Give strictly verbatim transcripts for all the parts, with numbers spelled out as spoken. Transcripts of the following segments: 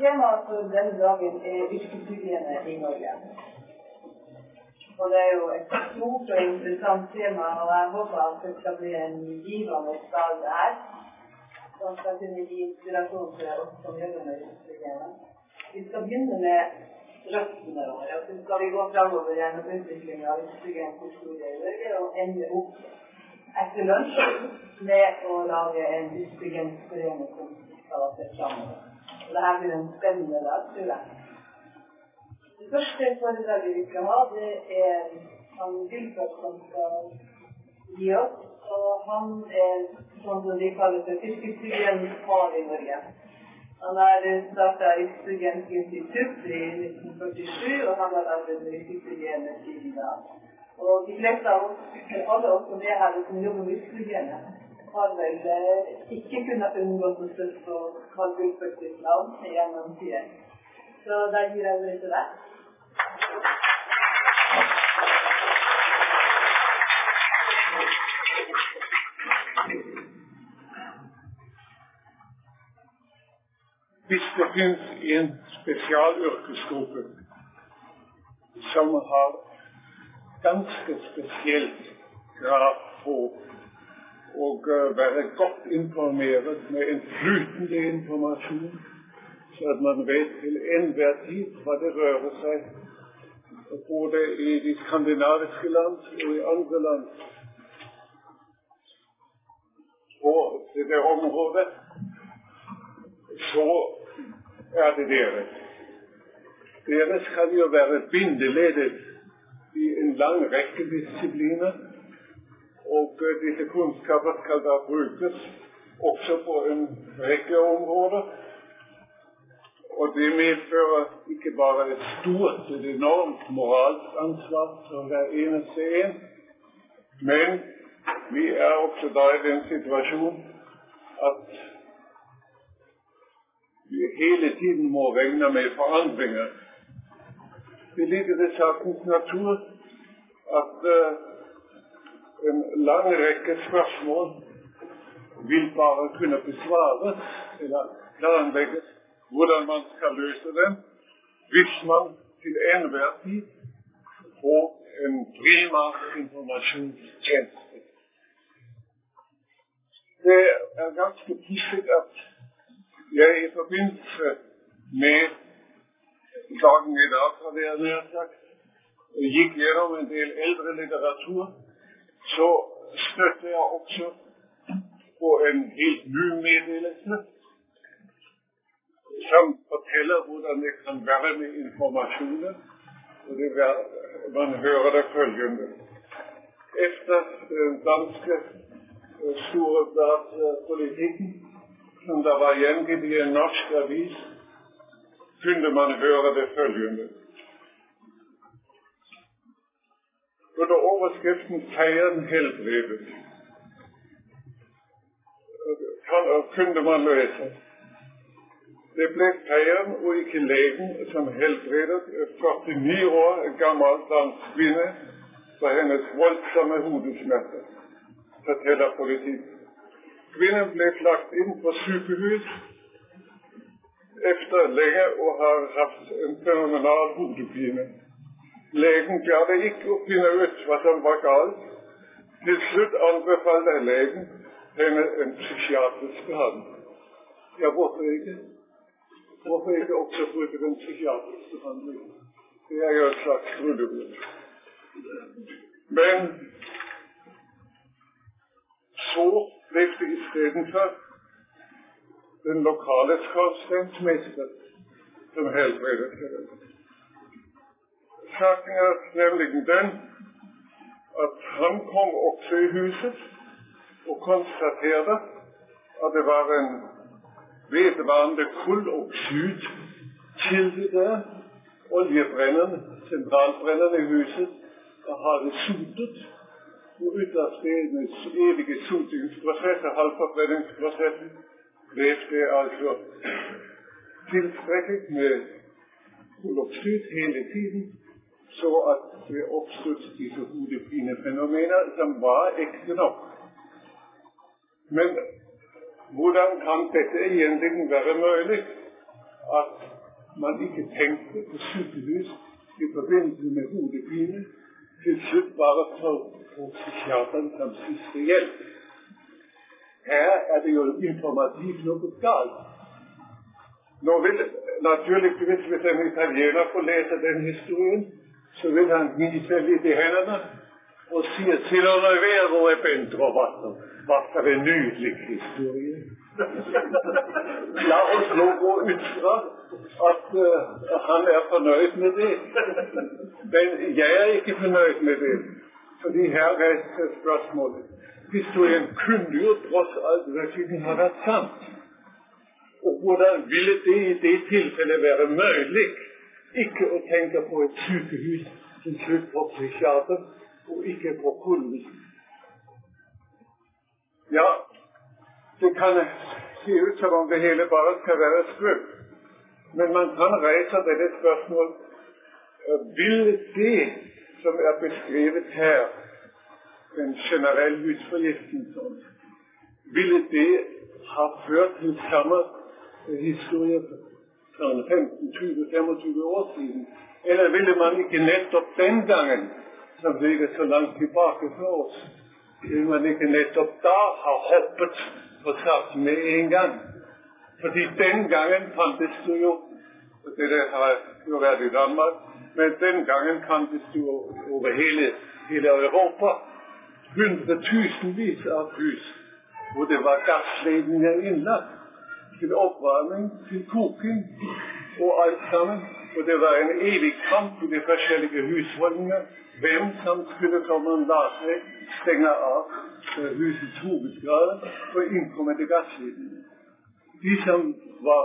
Temaet for denne dagen er yrkeshygiene i Norge. Og det er jo et stort og interessant tema, og jeg håper at det skal bli en givende dag her, som skal kunne gi inspirasjon til oss som jobber med yrkeshygiene. Vi skal begynne med røttene våre, og så skal vi gå fremover gjennom utviklingen av yrkeshygienens historie i Norge, og ende opp etter lunsj med å lage en yrkeshygienforening som skal se fremover. Og dette blir en spennende dag, tror jeg. Det første foredraget vi skal ha, det er han Gylfert som skal gi oss, og han er sånn som de kaller for yrkeshygienens far i Norge. Han har startet Yrkeshygienisk institutt i nitten førtisju, og han har arbeidet med yrkeshygiene siden da. Og de fleste av oss, alle oss som er her og som jobber med yrkeshygiene, har vel eh, ikke kunnet unngå å støtte på Carl Gylferts navn gjennom tiden. Så da gir jeg ordet til deg. Hvis det finnes en spesialyrkesgruppe som har ganske spesielt krav på å være godt informeret med en flytende informasjon, så at man vet til enhver tid hva det rører seg, både i de skandinaviske land og i andre land. Og til det området, så er det dere. Dere skal jo være bindeledet i en lang rekke disipliner, og disse kunnskaper skal da brukes også på en rekke områder. Og det medfører ikke bare et stort, et enormt moralsk ansvar for hver eneste en, men vi er også da i den situasjon at vi hele tiden må regne med forandringer. Det ligger i sakens natur at uh, en lang rekke spørsmål vil bare kunne besvares eller planlegges hvordan man skal løse dem, hvis man til enhver tid får en prima informasjonstjeneste. Det er ganske pussig at jeg i forbindelse med dagen i dag, har det jeg nær sagt, gikk gjennom en del eldre litteratur, så støtte jeg også på en helt ny meddelelse, som forteller hvordan det kan være med informasjoner, og det er, man hører det følgende. Efter den danske store bladspolitikken, som der var gjengitt i en norsk avis, kunne man høre det følgende. Under overskriften «Feiren helbredet» kunne man lese: det ble feiren og ikke legen som helbredet førtini år gammel dansk kvinne for hennes voldsomme hodesmerter, forteller politiet. Kvinnen ble lagt inn på sykehus efter lenge og har hatt en fenomenal hodepine. Legen klarte ikke å finne ut hva som var galt. Til slutt anbefalte legen henne en psykiatrisk behandling. Ja, hvorfor ikke? Hvorfor ikke også bruke den psykiatriske behandling? Det er jo et slags skruddebud. Men så ble det i stedet for den lokale skorstensmester som helbredet henne. Saken er nemlig den at han kom også i huset og konstaterte at det var en vedvarende kulloppskyt kilde der. Oljebrenneren, sentralbrenneren i huset, hadde sotet, og ut av stedens evige sotingsprosess og halvforbrenningsprosessen ble det altså tilstrekket med kulloppskyt hele tiden, så at det oppstod disse hodepinefenomener som var ekte nok. Men hvordan kan dette egentlig være mulig? at man ikke tenkte på sykehus i forbindelse med hodepine, til slutt bare for, for psykiateren som siste hjelp. Her er det jo informativt noe galt. Nå vil naturligvis, hvis en italiener får lese den historien, så vil han gi seg litt i hendene og si at «Se non è vero e ben trovato». Hva for en nydelig historie. La oss nå gå ut fra at uh, han er fornøyd med det. Men jeg er ikke fornøyd med det, fordi her reiser spørsmålet. Historien kunne jo tross alt virkelig ha vært sant. Og hvordan ville det i det tilfellet være mulig ikke å tenke på et sykehus til slutt på psykiater og ikke på polisen? Ja, det kan se ut som om det hele bare skal være skrøp. Men man kan reise dette spørsmål. Vil det som er beskrevet her, en generell husforgiftelse, ville det ha ført til samme historie for femten, tyve, femogtyve år siden? Eller ville man ikke nettopp den gangen, som ligger så langt tilbake for oss, ville man ikke nettopp da ha hoppet på sats med en gang? Fordi den gangen fantes det jo, det har jo vært i Danmark, men den gangen fantes det jo over hele, hele Europa hundretusenvis av hus, hvor det var gassledninger innlagt til oppvarming, til koking og alt sammen. Og det var en evig kamp i de forskjellige husholdninger, hvem som skulle komme og la seg stenge av husets hovedgrad for innkommende gassledninger. De som var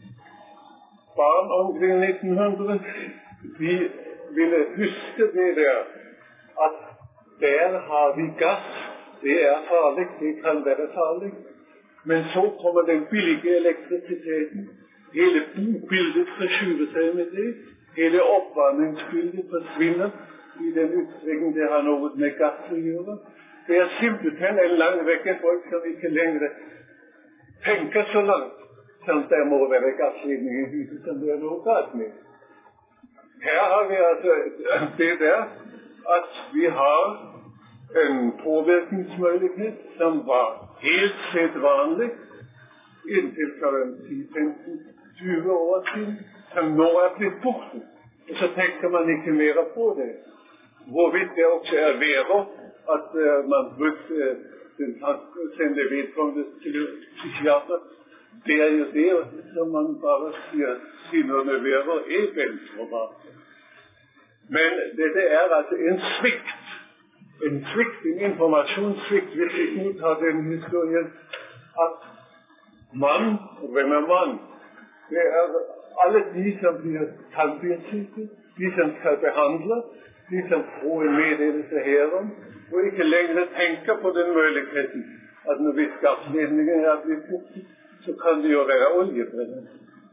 barn omkring nitten hundre, de ville huske det der, at der har vi gass, det er farlig, det kan være farlig. Men så kommer den billige elektrisiteten, hele bobildet forskyver seg med det, hele oppvarmingsbildet forsvinner i den utstrekning det har noe med gass å gjøre. Det er simpelthen en lang rekke folk som ikke lenger tenker så langt, som det må være gassledning i huset som det er noe galt med. Her har vi altså det der, at vi har en påvirkningsmulighet som var helt sett vanlig inntil for en ti, femten, tyve år siden, som nå er blitt borte. Og så tenker man ikke mer på det. Hvorvidt det også er verre at uh, man brukte uh, den sendte vedkommende til psykiater, det er jo det som man bare sier sinnene verre er velformat. Men dette er altså en svikt, en svikt, en informasjonssvikt, hvis vi godtar den historien, at mann, og hvem er mann? Det er alle de som blir tannbjørnsyke, de som skal behandle, de som får en meddelelse herom, og ikke lenger tenker på den muligheten at når vi gassledningen er blitt borte, så kan det jo være oljebrennende.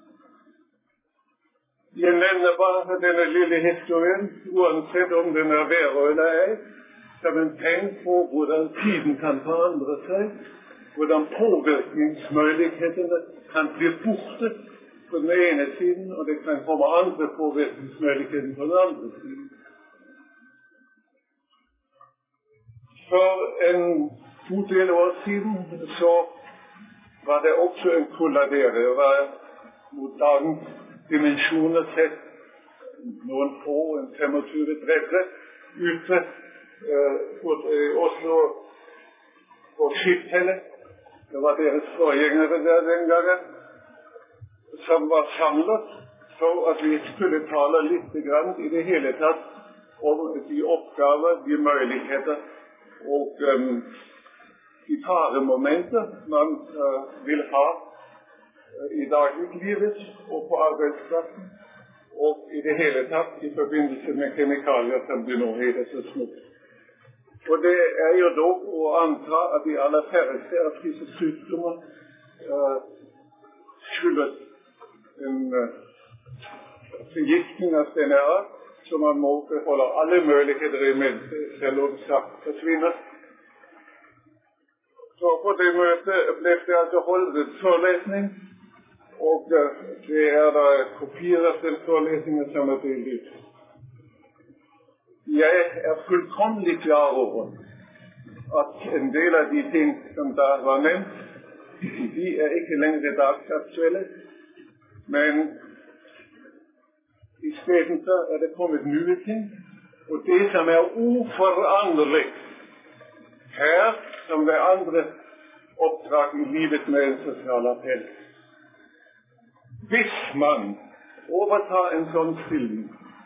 Jeg nevner bare denne lille historien, uansett om den er verre eller ei, som en tegn på hvordan tiden kan forandre seg, hvordan påvirkningsmulighetene kan bli borte på den ene siden, og det kan komme andre påvirkningsmuligheter på den andre siden. For en god del år siden så var det også en kollader. Det var mot dagens dimensjoner sett noen få, en femogtyve tretti, ute uh, i Oslo på Skipshellet. Det var deres forgjengere der den gangen, som var samlet for at vi skulle tale litt grann i det hele tatt om de oppgaver, de muligheter og um, de faremomenter man uh, vil ha uh, i dagliglivet og på arbeidsplassen, og i det hele tatt i forbindelse med kemikalier som det nå heter så smått. Og det er jo dog å anta at de aller færreste av disse sykdommer uh, skyldes en uh, forgiftning av denne art, så man må beholde alle muligheter i mente, selv om saft forsvinner. Så på det møtet ble det altså holdt en forelesning og det er da kopier av den forelesningen som er delt ut. Jeg er fullkomlig klar over at en del av de ting som da var nevnt, de er ikke lenger dagsaktuelle, men i stedet så er det kommet nye ting, og det som er uforanderlig her, som ved andre oppdrag i livet med en sosial appell. Hvis man overtar en sånn stilling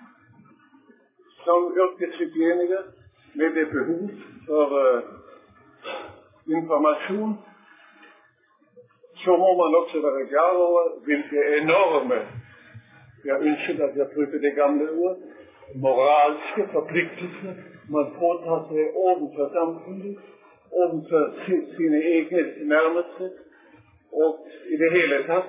som yrkeshygieniker med det behov for uh, informasjon, så må man også være klar over hvilke enorme, jeg ønsker at jeg bruker det gamle ord, moralske forpliktelser man påtar seg overfor samfunnet, overfor sine egne nærmeste, og i det hele tatt,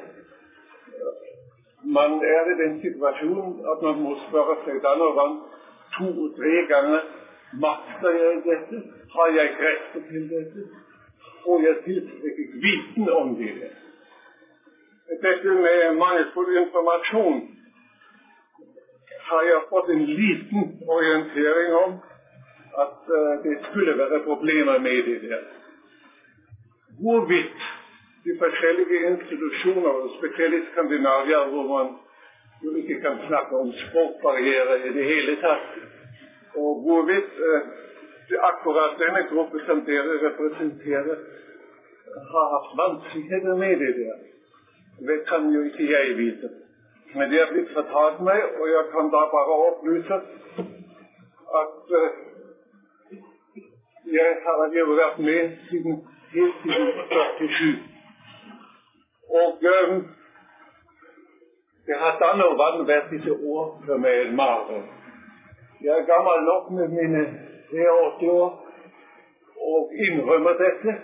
man er i den situasjonen at man må spørre seg dann og vann to og tre ganger, makter jeg dette? Har jeg krefter til dette? Får jeg tilstrekkelig viten om det? Dette med mangelfull informasjon har jeg fått en liten orientering om at uh, det skulle være problemer med det der. Hvorvidt de forskjellige institusjoner, spesielt i Skandinavia, hvor man jo ikke kan snakke om språkbarriere i det hele tatt, og hvorvidt uh, det akkurat denne gruppe som dere representerer har hatt vanskeligheter med det der. Det kan jo ikke jeg vite. Men det er blitt fortalt meg, og jeg kan da bare opplyse at uh, jeg har jo vært med siden helt siden førtisju. Og um, det har da og vann vært disse år for meg en mare. Jeg er gammel nok med mine treogåtti år, og innrømmer dette.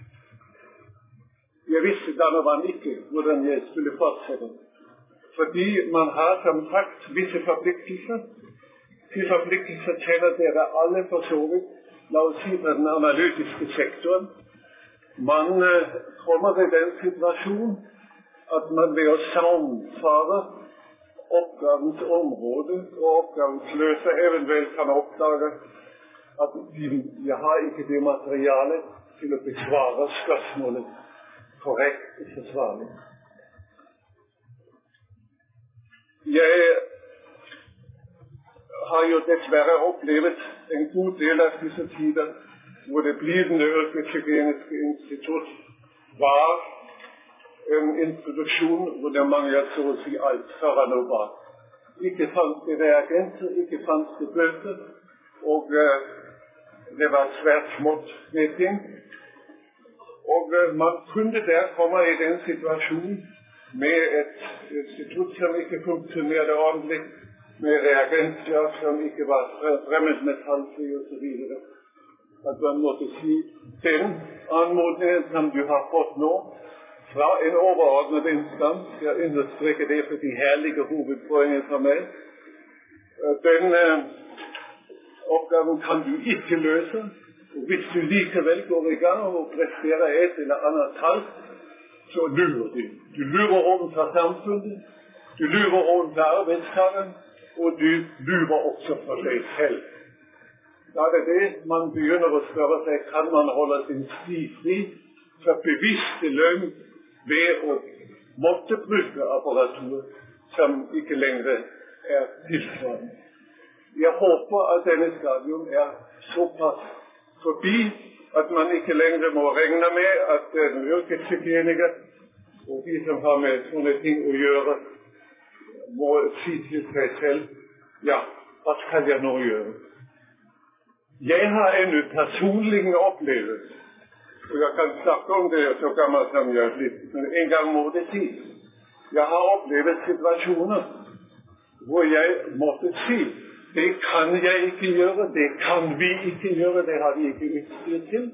Jeg visste da og vann ikke hvordan jeg skulle fortsette. Fordi man har som sagt visse forpliktelser. Til forpliktelser kjenner dere alle for så vidt. La oss si på den analytiske sektoren. Man uh, kommer i den situasjonen at man ved å sammenfare oppgavens område og oppgavens løse eventuelt kan oppdage at jeg har ikke det materiale til å besvare spørsmålet korrekt og forsvarlig. Jeg har jo dessverre opplevd en god del av disse tider hvor det blivende yrkeshygieniske institutt var en institusjon hvor det manglet så å si alt foran og bak. Ikke fanns det reagenter, ikke fanns det bøter, og uh, det var svært smått med ting. Og uh, man kunne der komme i den situasjonen med et institutt som ikke funksjonerte ordentlig, med reagenter som ikke var fremmedmetallfri og så videre. At man måtte si, den anmodningen som du har fått nå, fra en overordnet instans, jeg understreker det for de herlige hovedpoengene for meg, den uh, oppgaven kan du ikke løse, og hvis du likevel går i gang og presterer et eller annet tall, så lurer du. Du lurer overfor samfunnet, du lurer overfor arbeidstageren, og du lurer også for deg selv. Da er det det man begynner å spørre seg, kan man holde sin sti fri for bevisste løgn ved å måtte bruke apparatur som ikke lenger er tilsvarende. Jeg håper at denne stadium er såpass forbi at man ikke lenger må regne med at en yrkeshygieniker og de som har med sånne ting å gjøre, må si til seg selv, ja, hva skal jeg nå gjøre? Jeg har ennå personlig opplevd, og jeg kan snakke om det så gammel som jeg er blitt, men en gang må det si, jeg har opplevd situasjoner hvor jeg måtte si, det kan jeg ikke gjøre, det kan vi ikke gjøre, det har vi ikke utstyr til.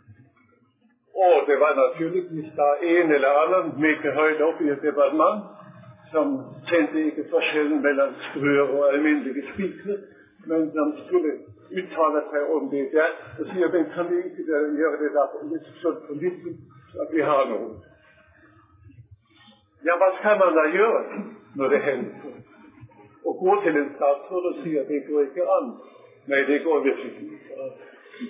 Og det var naturligvis da en eller annen meget høyt opp i et departement som kjente ikke forskjellen mellom strør og alminnelige spikere, men som skulle uttale seg om det der, og sier, men kan vi ikke gjøre det da litt sånn på litt, at vi har noe. Ja, hva skal man da gjøre når det hender? Å gå til en statsråd og si at det går ikke an. Nei, det går virkelig ikke an.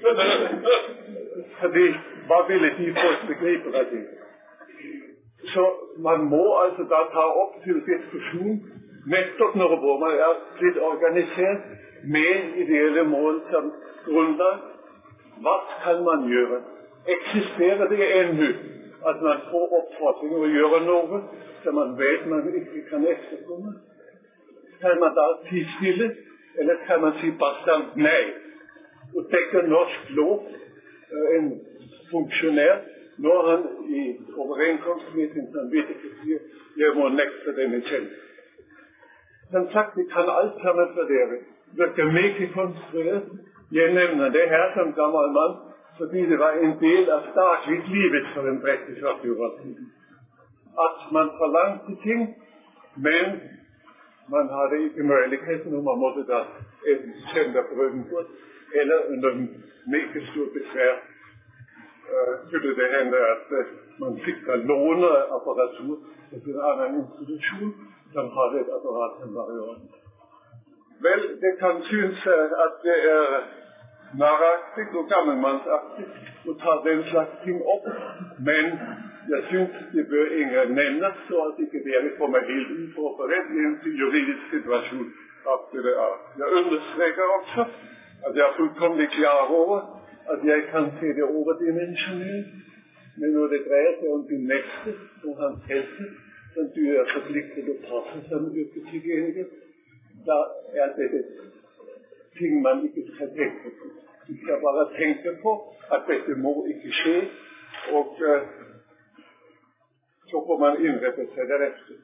Fordi, hva ville de folk begripe av det? Så man må altså da ta opp til diskusjon nettopp når man er blitt organisert med ideelle mål som grunnlag. Hva skal man gjøre? Eksisterer det ennå at man får oppfordring å gjøre noe som man vet man ikke kan etterkomme? Skal man da tie stille, eller skal man si bastant nei? Og dekker norsk lov en funksjonær når han i overenkomst med sin samvittighet sier jeg må nekte denne tjeneste. Som sagt, det kan alt sammen for dere. Det er meget konstruert. Jeg nevner det her som gammel mann, fordi det var en del av statslivet for en tretti til førti år siden. At man forlangte ting, men man hadde ikke muligheten, og man måtte da enten sende prøven på, eller under meget stor besvær uh, kunne det hende at uh, man fikk da låne apparatur til en annen institusjon som hadde et apparat som var i orden. Vel, det kan synes at det er naraktig og gammelmannsaktig å ta den slags ting opp, men jeg synes det bør ingen nevnes, så at ikke dere kommer helt uforberedt i en juridisk situasjon av det er. Jeg understreker også at jeg er fullkomlig klar over at jeg kan se det overdimensjonert, men når det dreier seg om de neste og hans helse, som du er forpliktet å passe som yrkeshygieniker, da er det ting man ikke skal tenke på. Du skal bare tenke på at dette må ikke skje, og uh, så får man innrette seg deretter.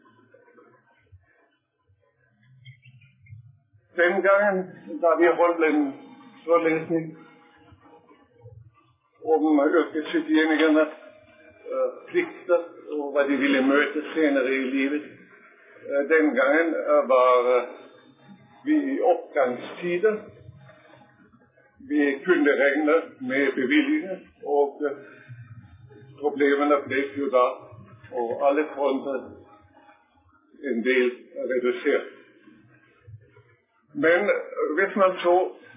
Den gangen da vi holdt en forelesning om yrkeshygienikernes uh, plikter og hva de ville møte senere i livet, uh, den gangen uh, var uh, vi i oppgangstider. Vi kunne regne med bevilgninger, og uh, problemene ble jo da og alle fronter en del redusert. Men hvis man så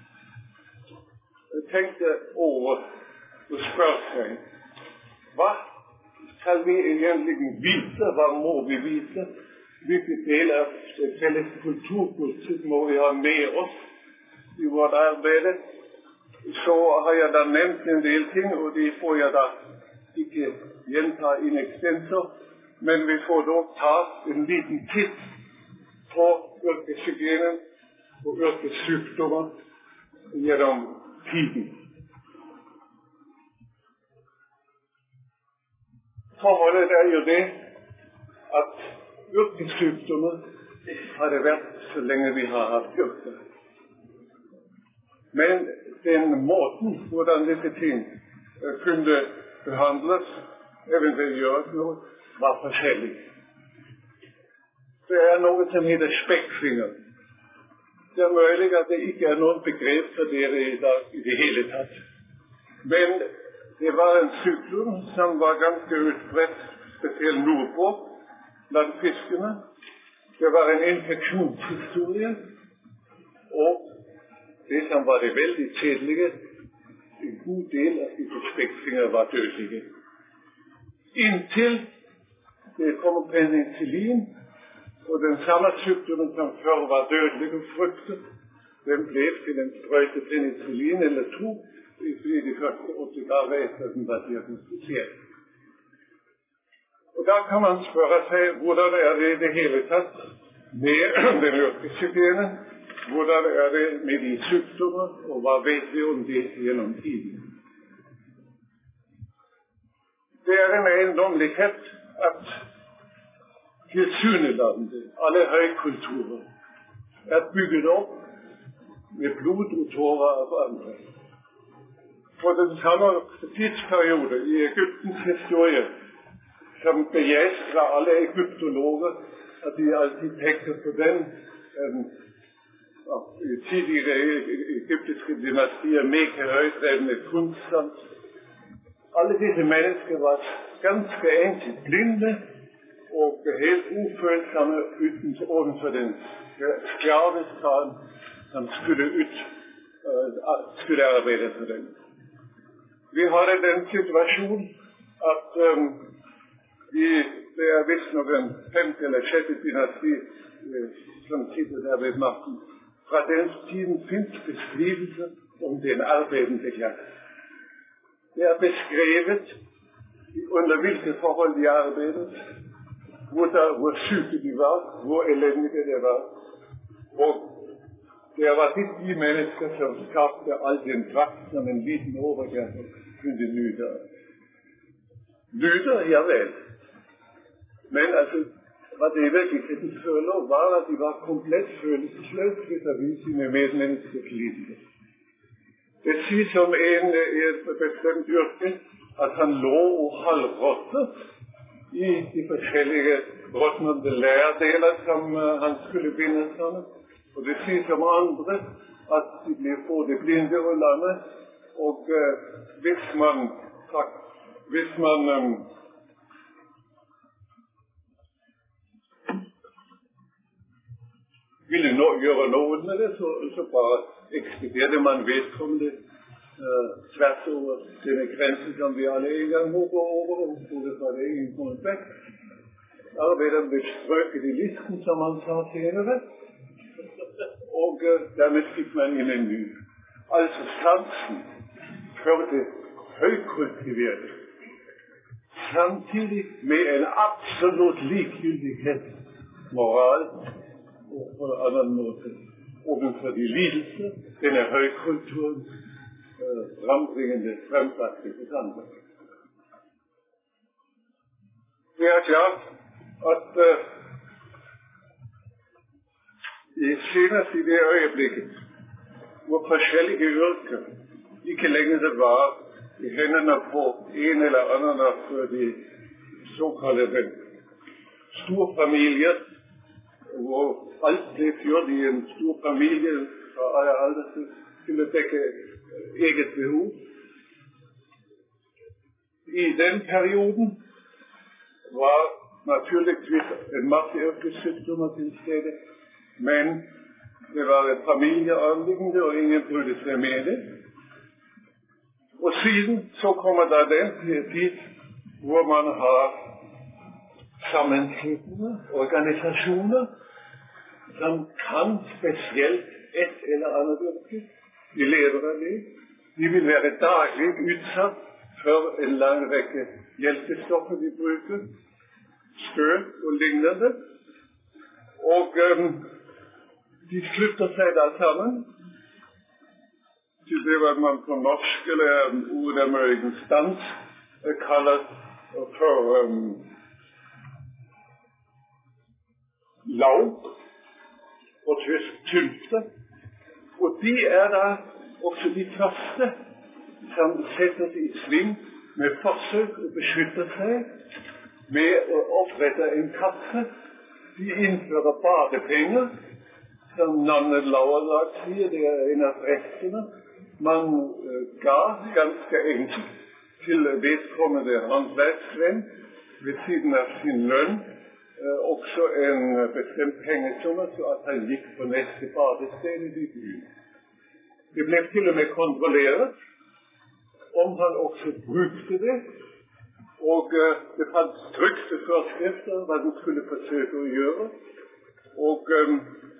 tenkte over og spør seg, hva skal vi egentlig vite, hva må vi vite, hvilke del av felles kulturpolitikk må vi ha med oss i vårt arbeid, så har jeg da nevnt en del ting, og de får jeg da ikke gjenta in extenso, men vi får da ta en liten titt på yrkeshygienen og yrkessykdommer gjennom tiden. Forholdet er jo det at yrkessykdommer har det vært så lenge vi har hatt yrke. Men den måten hvordan disse ting kunne behandles, eventuelt gjøres noe, var forskjellig. Det er noe som heter spekkfinger. Det er mulig at det ikke er noen begrep for dere i dag i det hele tatt. Men det var en sykdom som var ganske utbredt, spesielt nordpå, blant fiskene. Det var en infeksjonshistorie, og det som var det veldig kjedelige, en god del av disse spekkfinger var dødelige. Inntil det kom penicillin, og den samme sykdommen som før var dødelig og fryktet, den ble til en sprøyte penicillin eller to i de første åtte dager etter den var diagnostisert. Og da kan man spørre seg, hvordan er det i det hele tatt med den yrkeshygienen? Hvordan er det med de sykdommer, og hva vet vi om det gjennom tiden? Det er en eiendommelighet at tilsynelatende alle høykulturer er bygget opp med blod og tårer av andre. For den samme tidsperiode i Egyptens historie, som begeistrer alle egyptologer, at de alltid tenker på den um, tidligere egyptiske dynastier, meget høydrevne kunstnere. Alle disse mennesker var ganske enkelt blinde og helt ufølsomme uten overfor den sklavestaden som skulle ut, uh, skulle arbeide for den. Vi har i den situasjon at um, vi, det er visst noen femte eller sjette dynasti uh, som sitter der ved makten. Fra den tiden finnes beskrivelser om den arbeidende klasse. Det er beskrevet under hvilke forhold de arbeidet, hvor, der, hvor syke de var, hvor elendige de var. Og det var de mennesker som skapte all den prakt som en liten overgang kunne nyte av. Nyte, ja vel. Men altså, hva det virkelig føler var at de var komplett følelsesløse vis-à-vis sine medmenneskers lidelse. Det sies om en i et bestemt yrke at han lå og halvråttet i de forskjellige råtnende lærdeler som han skulle binde sammen. Og det sies om andre at de ble både blinde og lamme, og uh, hvis man, tak, hvis man um, ville nå, gjøre noe med det, så, så bare ekspederte man vedkommende uh, tvers over denne grensen som vi alle en gang må gå over, og det var det ingen kommet vekk. Arbeideren ble strøket i listen, som man sa senere, og uh, dermed fikk man inn en ny. Altså sansen førte høykultiverte, samtidig med en absolutt likegyldighet, moral, og på en annen måte overfor de lidelser denne høykulturen uh, frembringende frembragte hos andre. Det er klart at uh, i senest i det øyeblikket hvor forskjellige yrker ikke lenger var i hendene på en eller annen av de såkalte storfamilier, hvor alt ble gjort i en stor familie fra alle aldre til å dekke eget behov. I den perioden var naturligvis en masse yrkessykdommer til stede, men det var et familieanliggende, og ingen brydde seg med det. Og siden så kommer da den tid hvor man har sammenslutninger, organisasjoner, som kan spesielt et eller annet yrke. De lever av det. De vil være daglig utsatt for en lang rekke hjelpestoffer de bruker, støv og lignende. Og um, de slutter seg da sammen til det hva man på norsk, eller ordet American stans, kaller for um, laug, og tysk tylfte. Og de er da også de første som settes i sving med forsøk å beskytte seg, med å opprette en kasse. De innfører badepenger, som navnet Lauerlag sier, det er en av restene. Man uh, ga ganske enkelt til vedkommende håndverksvenn ved siden av sin lønn uh, også en bestemt pengesummer, så at han gikk på neste badested i byen. Det ble til og med kontrollert om han også brukte det, og uh, det fanns trykte forskrifter hva den skulle forsøke å gjøre, og um,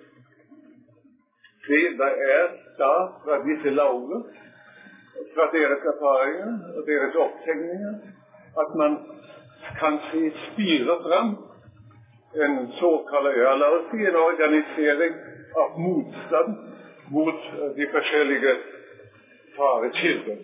det er da fra disse lauger, fra deres erfaringer og deres opptegninger, at man kan se spire fram en såkalt, ja, la oss si, en organisering av motstand mot de forskjellige farekilder.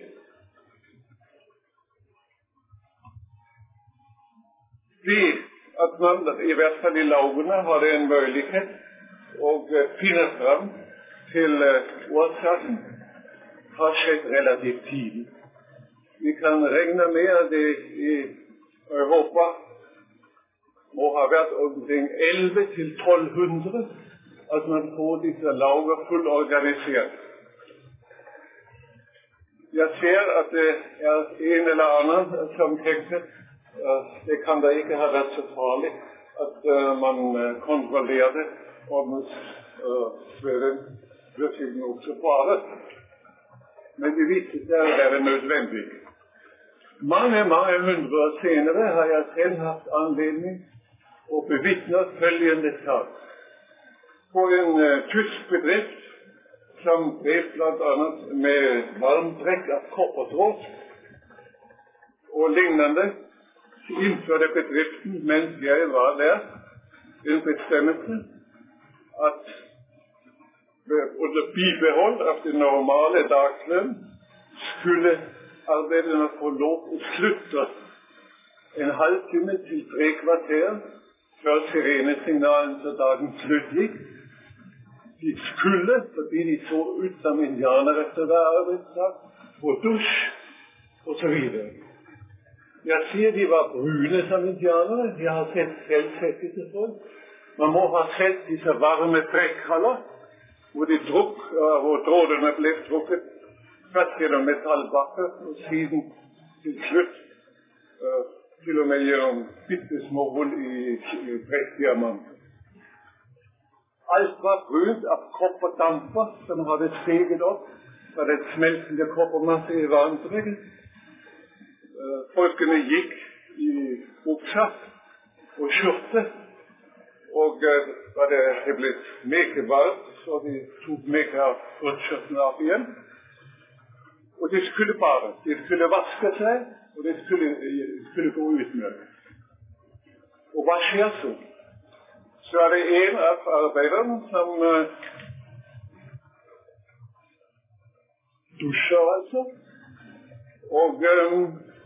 Det at man i hvert fall i laugene hadde en mulighet å finne fram til uh, årsaken, har skjedd relativt tidlig. Vi kan regne med at det i Europa må ha vært omkring elleve til tolv hundre at man får disse lauger fullorganisert. Jeg ser at det er en eller annen som tenker at det kan da ikke ha vært så farlig at uh, man uh, kontrollerer om uh, sveden virkelig også bare. Men det viste seg å være nødvendig. Mange, mange hundre år senere har jeg selv hatt anledning å bevitne følgende sak. På en uh, tysk bedrift som drev blant annet med varmtrekk av koppertråd og lignende, innførte bedriften, mens jeg var der, en bestemmelse at under bibehold av det normale dagslønn skulle arbeiderne få lov å slutte en halvtime til tre kvarter før sirenesignalen til dagen slutt gikk. De skulle, fordi de så ut som indianere etter hver arbeidsdag, få dusj og så videre. Jeg sier de var brune som indianere. De har sett selv sett disse folk. Man må ha sett disse varme trekkaller, hvor de drukk, hvor trådene ble trukket først gjennom metallbakker, og siden til slutt uh, til og med gjennom bitte små hull i, i trekkdiamanter. Alt var brunt av kopperdamper som hadde steget opp fra den smeltende koppermasse i varmtrekket. Uh, folkene gikk i buksa og skjorte, og uh, da det er blitt meget varmt, så de tok meget av skjortene av igjen. Og de skulle bare, de skulle vaske seg, og de skulle, de skulle gå ut med det. Og hva skjer så? Så er det en av arbeiderne som uh, dusjer altså, og um,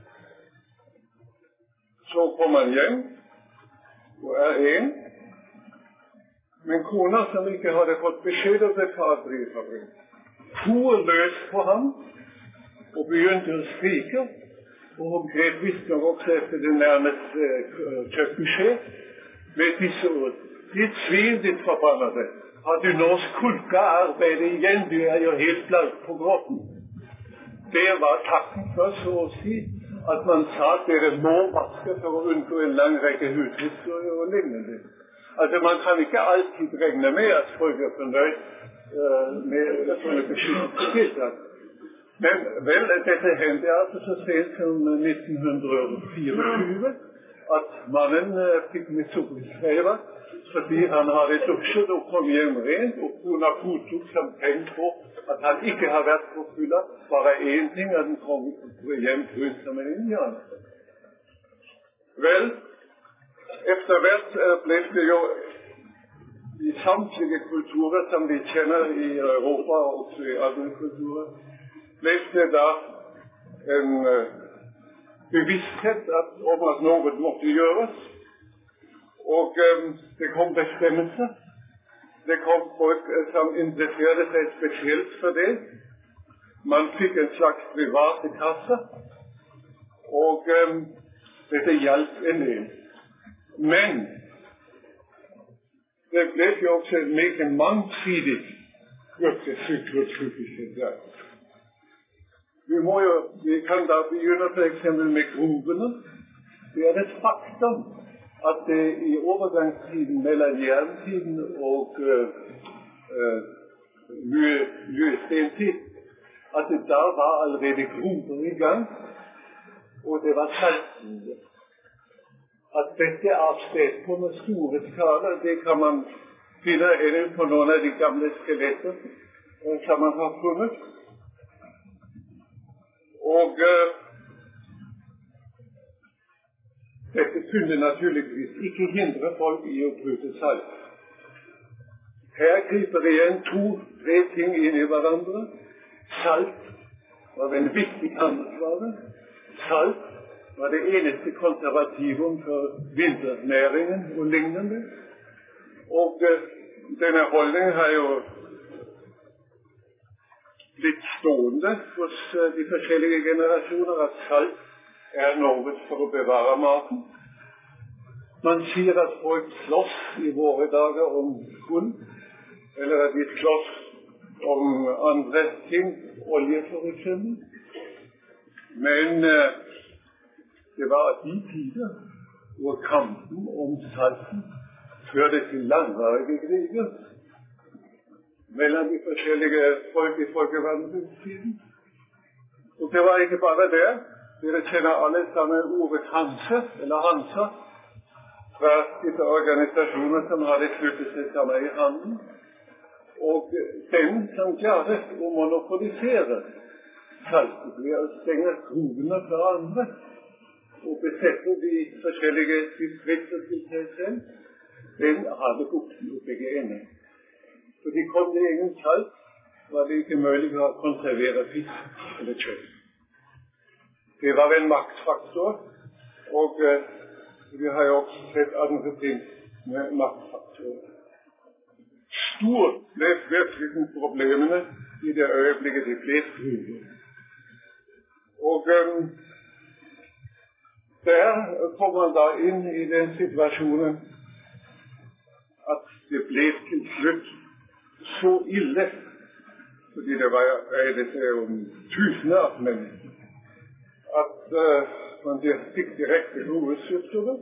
så kommer han hjem, og er en. Men kona som ikke hadde fått beskjed av det fadrifabrikken, for løs på ham, og begynte å skrike, og hun grep visstnok også etter det nærmeste uh, kjøkkenskje, med disse ord: Ditt svin, ditt forbannede, har du nå skulka arbeidet igjen, du er jo helt blank på gråten. Det var takken for, så å si, at man sa at dere må vaske for å unngå en lang rekke hudhistorier og lignende. Altså, man kan ikke alltid regne med at folk er fornøyd uh, med sånne beskyttelsestiltak. Men vel, dette hendte altså så sent som nitten fireogtyve, at mannen uh, fikk misoprisfeber, fordi han hadde dusjet og kom hjem rent, og kona godtok som tegn på at han ikke har vært på fylla, bare én ting, at han kom hjem rundt som en indianer. Vel, etter hvert ble det jo i samtlige kulturer som vi kjenner i Europa og også i andre kulturer, ble det da en uh, bevissthet at, om at noe måtte gjøres, og um, det kom bestemmelser. Det kom folk som interesserte seg spesielt for det. Man fikk en slags private kasse, og um, dette hjalp en del. Men det ble jo også en meget mangsidig yrkeskultur. Vi må jo, vi kan da begynne for eksempel med grovene. Det er et faktum at det i overgangstiden mellom jerntiden og uh, uh, lyestentid, at det da var allerede grover i gang, og det var saltende. At dette avsted på med store skaler, det kan man finne ennå på noen av de gamle skeletter uh, som man har funnet. Og uh, dette kunne naturligvis ikke hindre folk i å bruke salt. Her griper det igjen to-tre ting inn i hverandre. Salt var en viktig handelsvare. Salt var det eneste konservativum for vinternæringen og lignende. Og uh, denne holdningen har jo blitt stående hos uh, de forskjellige generasjoner, at salt er noe for å bevare maten. Man sier at folk slåss i våre dager om gull, eller at de slåss om andre ting, olje for eksempel. Men uh, det var de tider og kampen om Salten førte til langvarige kriger mellom de forskjellige folk i folkevandringstiden. Og det var ikke bare det. Dere kjenner alle sammen ordet Hanse, eller Hansa, fra disse organisasjoner som hadde sluttet seg sammen i handel. Og den som klarte å monopolisere saltet ved å stenge krogene fra andre og besette de forskjellige distrikter til seg selv, den hadde bukten og begge ender. Fordi kom det ingen salt, var det ikke mulig å konservere fisk eller kjøtt. Det var en maktfaktor, og uh, vi har jo også sett andre ting med maktfaktorer. Stor ble virkelig problemene i det øyeblikket de ble kriger. Og um, der kom man da inn i den situasjonen at det ble til slutt så ille, fordi det var dreide seg om tusener av mennesker, at uh, man fikk direkte blodsykdommer,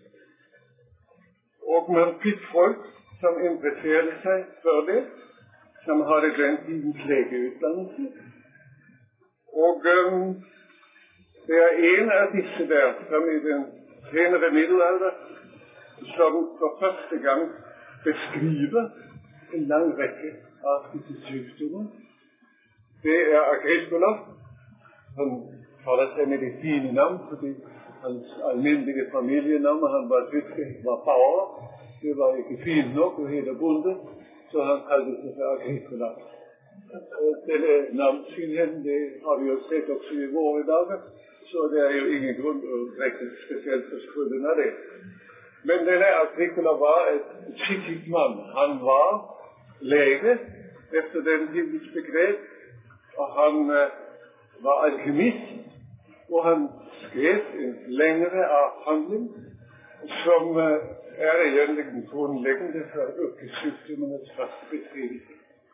og man fikk folk som interesserte seg for det, som hadde den tidens legeutdannelse. Og um, det er en av disse der, som i den senere middelalder, som for første gang beskriver en lang rekke av disse sykdommer. Det er Agricola. Han kaller seg medisinenavn, fordi hans alminnelige familienavn, han var tyske, var Bauer. Det var ikke fint nok å hete bonde, så han kalte seg for Agricola. Denne navnsynligheden, det har vi jo sett også i våre dager, så det er jo ingen grunn å rekke spesielt for skulden av det. Men denne Agricola var et skikkelig mann. Han var lege efter den tidens begrep, og han uh, var alkemist, og han skrev en lengre avhandling som uh, er egentlig grunnleggende for yrkessykdommenes første beskrivelse.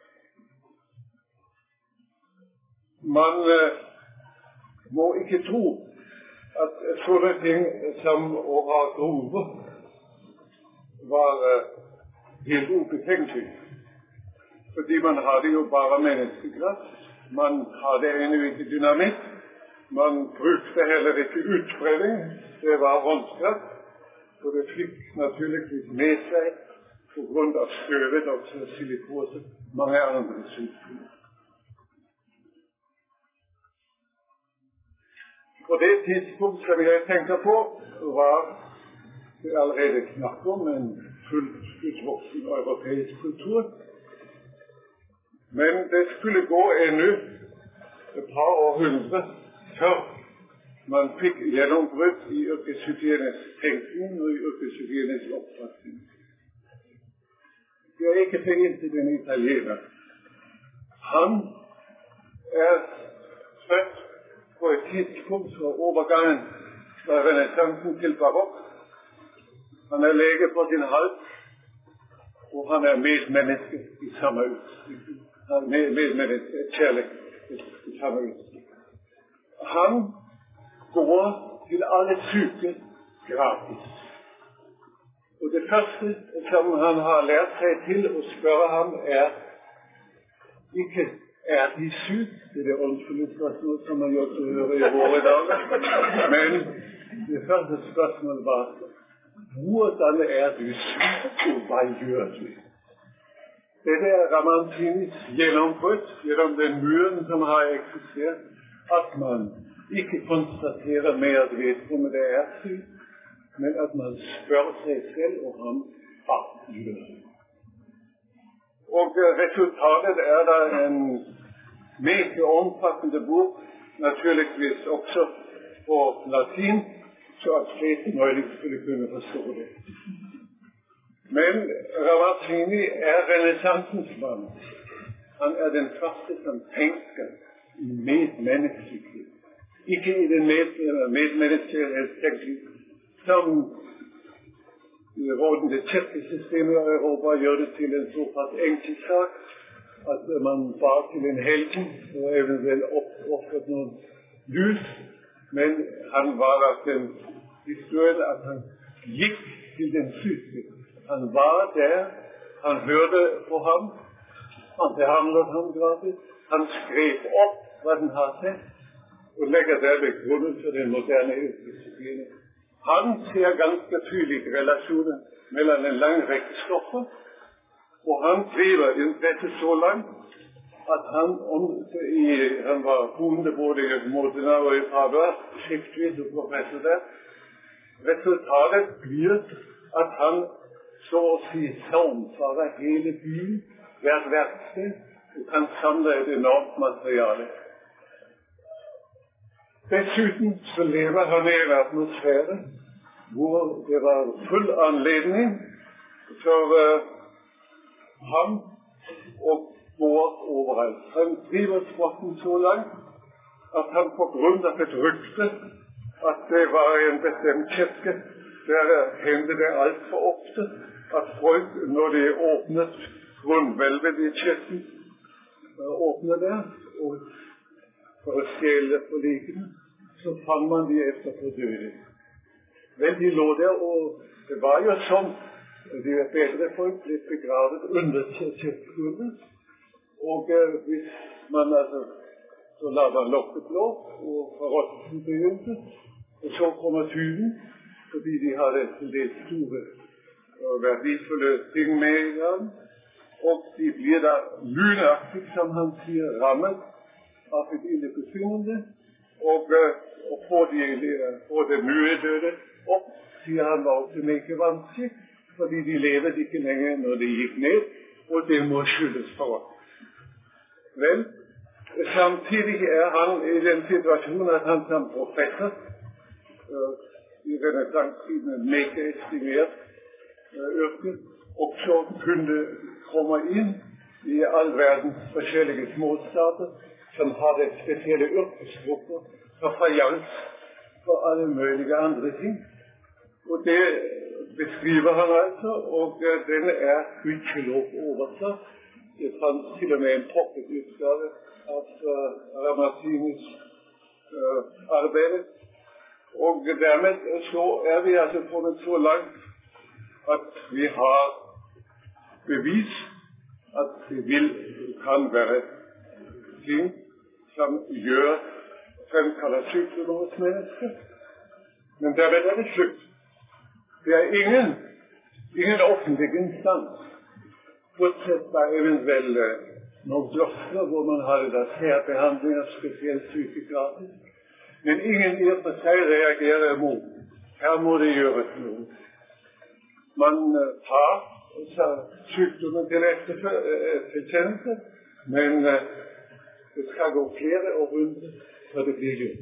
Man uh, må ikke tro at sånne ting som å ha grover var uh, helt ubetenkelig. Fordi man hadde jo bare menneskekraft, man hadde ennå ikke dynamitt, man brukte heller ikke utspredning, det var håndkraft, og det fikk naturligvis med seg på grunn av støvet og silikose mange andre sykdommer. På det tidspunkt som jeg tenker på, var det allerede snakk om en fullt utvoksen europeisk kultur. Men det skulle gå ennå et par århundre før man fikk gjennombrudd i yrkeshygienes tenkning og i yrkeshygienes oppfatning. Jeg er ikke tenkt til den italiener. Han er født på et tidspunkt for overgangen fra renessansen til barokk. Han er lege på sin hals, og han er medmenneske i samme utstrekning. Han er medmenneske, et kjærlighet i samme utstrekning. Han går til alle syke gratis. Og det første som han har lært seg til å spørre ham er ikke er de syke, det er det åndsfulle spørsmål som man gjør til å høre i våre dager, men det første spørsmålet var hvordan er du syk, og hva gjør du? Dette er Ramantinis gjennombrudd gjennom den muren som har eksistert, at man ikke konstaterer mer at vedkommende er syk, men at man spør seg selv og ham hva gjør du? Og resultatet er da en meget omfattende bok, naturligvis også på latin, så at flest mulig skulle kunne forstå det. Men Ravatini er renessansens mann. Han er den første som tenker i medmenneskelighet. Ikke i den medmenneskelighet som det rådende kirkesystemet i Europa gjør det til en såpass enkel sak, at man bar til en helgen og eventuelt oppofret noen lys, men han var av den historien at han gikk til den syke. Han var der, han hørte på ham, han behandlet ham gratis, han skrev opp hva den har sett, og legger derved grunnen for den moderne yrkeshygiene. Han ser ganske tydelig relasjonen mellom en lang rekke stoffer, og han driver dette så langt at han, om, i, han var boende både i Modena og i Padua, skiftvis og professor der. Resultatet blir at han så å si saumfarer hele byen, hvert verksted, og kan samle et enormt materiale. Dessuten så lever han i en atmosfære hvor det var full anledning for uh, ham å gå overalt. Han driver sporten så langt at han på grunn av et rykte at det var en bestemt kirke, der hendte det alt for ofte at folk, når de åpnet grunnhvelvet i kirken, åpnet der, og for å stjele på likene, så fant man de etterpå døde. Vel, de lå der, og det var jo sånn, de bedre folk ble begravet under kirkegulvet, og eh, hvis man altså, så la man lokket lov, og forråttelsen begynte, og så kommer tyven, fordi de hadde til dels store og verdifulle ting med i gang, og de blir da lynaktig, som han sier, rammet av et illebefinnende, og, og får de, får de nye døde opp, sier han var også ikke vanskelig, fordi de levet ikke lenger når de gikk ned, og det må skyldes for. Vel, samtidig er han i den situasjonen at han som professor uh, i renessansetiden meget estimert uh, yrke, også kunne komme inn i all verdens forskjellige småstater som hadde spesielle yrkesgrupper for fajans for alle mulige andre ting. Og det beskriver han altså, og uh, den er gudskjelov oversatt. Det fanns til og med en pocketutgave av uh, Ramazzinis uh, arbeid. Og dermed så er vi altså kommet så langt at vi har bevis at det vil, kan være ting som gjør fremkaller sykdommer hos mennesker. Men dermed er det slutt. Det er ingen, ingen offentlig instans, bortsett fra eventuelt noen klostre hvor man har da særbehandling av spesielt syke gratis. Men ingen i og for seg reagerer mot. Her må det gjøres noe. Man tar sykdommen til etterkjennelse, men det skal gå flere år rundt før det blir gjort.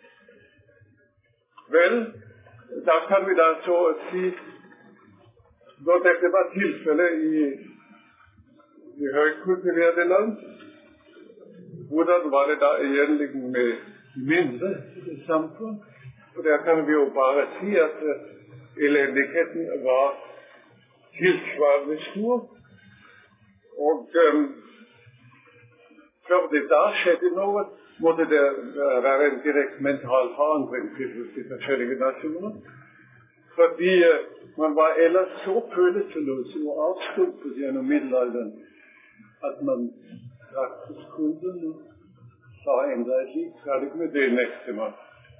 Vel, da kan vi da så si, når dette var tilfellet i, i høykultiverte land, hvordan var det da egentlig med mindre samfunn? Og der kan vi jo bare si at uh, elendigheten var tilsvarende stor, og um, før det da skjedde noe, måtte det være en direkte mental forandring til de forskjellige nasjoner, fordi uh, man var ellers så følelsesløs og avstumpet gjennom middelalderen at man drakk på skulderen og sa enda et liv, ferdig med det neste mann.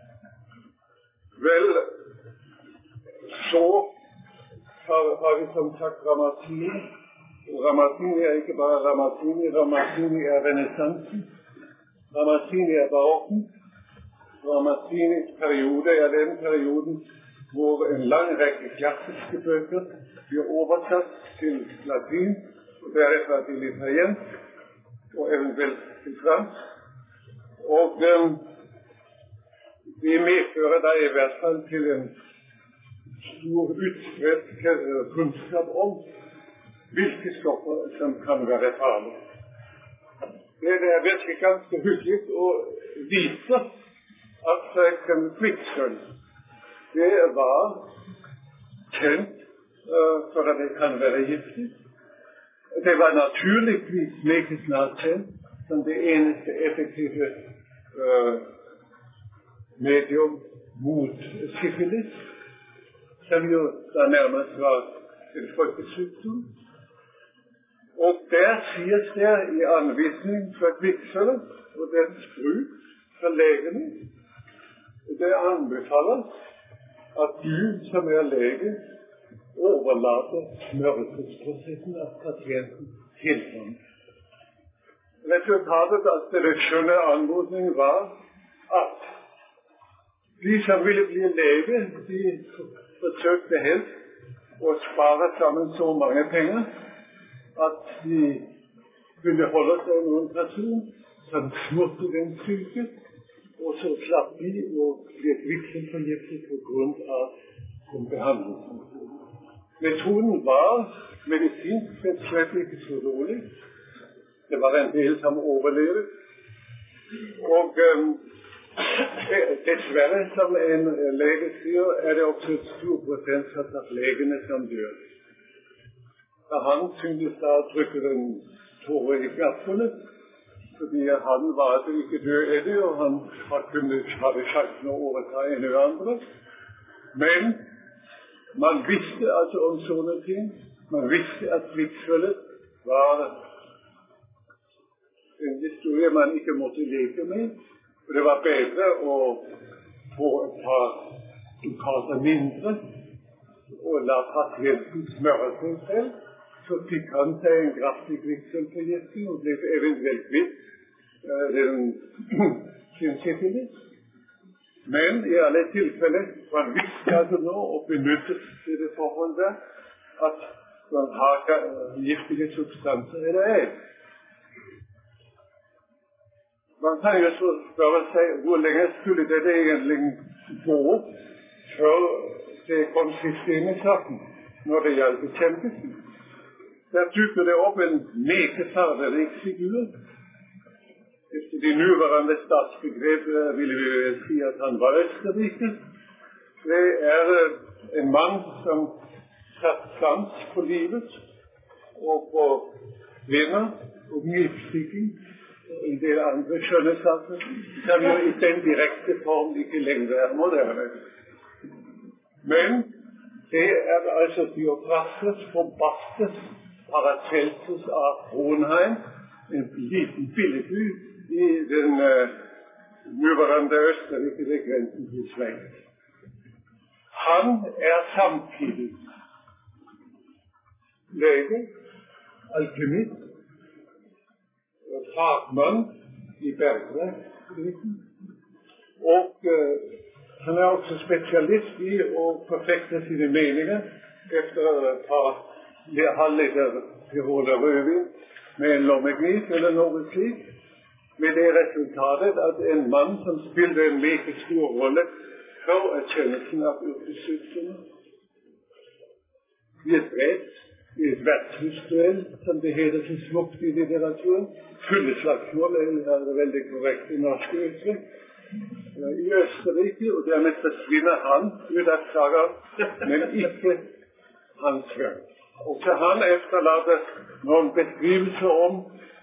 Vel, så har, har vi som sagt Ramazzini, og Ramazzini er ikke bare Ramazzini, Ramazzini er renessansen, Ramazzini er barokken, Ramazzinis periode er den perioden hvor en lang rekke klassiske bøker blir oversatt til latin, og deretter til italiensk, og eventuelt til fransk. Og um, det medfører da i hvert fall til en stor utbredt kunnskap om hvilke stoffer som kan være farlige. Det er virkelig ganske hyggelig å vise at kvikksølv, det var kjent uh, for at det kan være giftig. Det var naturligvis meget snart kjent som det eneste effektive uh, medium mot syfilis, som jo da nærmest var en folkesykdom. Og der sies det i anvisning for kvikksølv og dens bruk for legene. Det anbefales at du som er lege overlater smørelsesprosessen av pasienten til ham. Resultatet av denne skjønne anmodning var at de som ville bli lege, de forsøkte helst å spare sammen så mange penger at de kunne holde seg noen person som smurte den syke, og så slapp de å bli kvikksølvforgiftet på grunn av en behandlingsmetode. Metoden var medisinsk sett slett ikke så dårlig. Det var en del som overlevde. Og um, dessverre, som en lege sier, er det også et stor prosentsats av legene som dør. Da han syntes da å trykke den tåre i knappene, fordi han var det ikke død i det, og han kunne hadde sjansen å overta en eller andre. Men man visste altså om sånne ting. Man visste at kvikksølvet var en historie man ikke måtte leke med. For det var bedre å få et par dukater mindre og la pasienten smøre seg selv. Så fikk han seg en kraftig kvikksølvforgiftning og ble eventuelt kvitt uh, den sin syfilis. Men i alle tilfeller man visste altså nå å benytte til det forholdet at man har giftige substanser eller ei. Man kan jo så spørre seg hvor lenge skulle dette egentlig gå før det kom systemet i saken når det gjaldt bekjempelsen. Der dukket det opp en meget farverik figur. Efter de nåværende statsbegrep ville vi si at han var Østerrike. Det er en mann som satt sans på livet og på kvinner og mytstikking og en del andre skjønne saker som jo i den direkte form ikke lenger er moderne. Men det er altså Theophrastus Bombastus Paracelsus av Trondheim, en liten billedby i den uh, nåværende Østerrike ved grensen til Sveits. Han er samtidig lege, alkemist, fagmann i bergverksdriften, og uh, han er også spesialist i å perfekte sine meninger efter å ta halvliter Tyroler rødvin med en lommekniv eller noe slikt, med det resultatet at en mann som spilte en meget stor rolle for erkjennelsen av yrkessykdommer, i et brev, i et vertshusduell, som det heter så smukt i litteraturen, fylleslagsmål, eller er det veldig korrekte norske uttrykk, i Østerrike, og dermed forsvinner han ut av saken, men ikke hans verk. Og så han efterlater noen beskrivelser om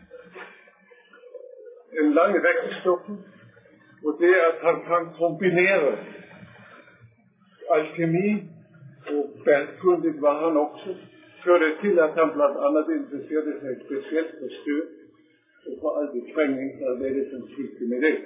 en lang rekke stoffer, og det at han kan kombinere alkemi, og bergkundig var han også, førte til at han blant annet interesserte seg spesielt for støv, og for all betrengningsarbeidet som fulgte med det.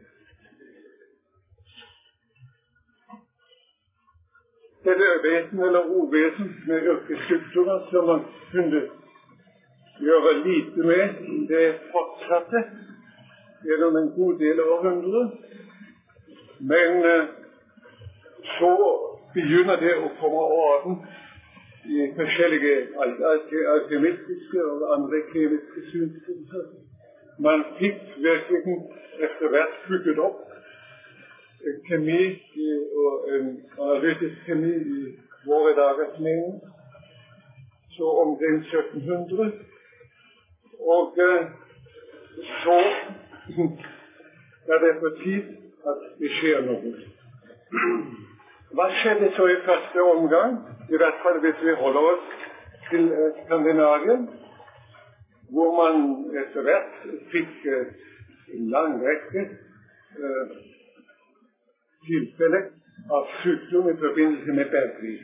Dette er vesen eller uvesen med yrkessykdommer som man kunne gjøre lite med, det fortsatte gjennom en god del århundre. Men uh, så begynner det å komme orden i forskjellige alkemistiske og andre kemiske synspunkter. Man fikk virkelig etter hvert bygget opp kemi og en analytisk kemi i våre dagers mening, så omkring sytten hundre. Og uh, så er det på tid at det skjer noe. Hva skjedde så i første omgang? I hvert fall hvis vi holder oss til uh, Skandinavien, hvor man etter hvert fikk uh, en lang rekke uh, tilfeller av sykdom i forbindelse med bergvis.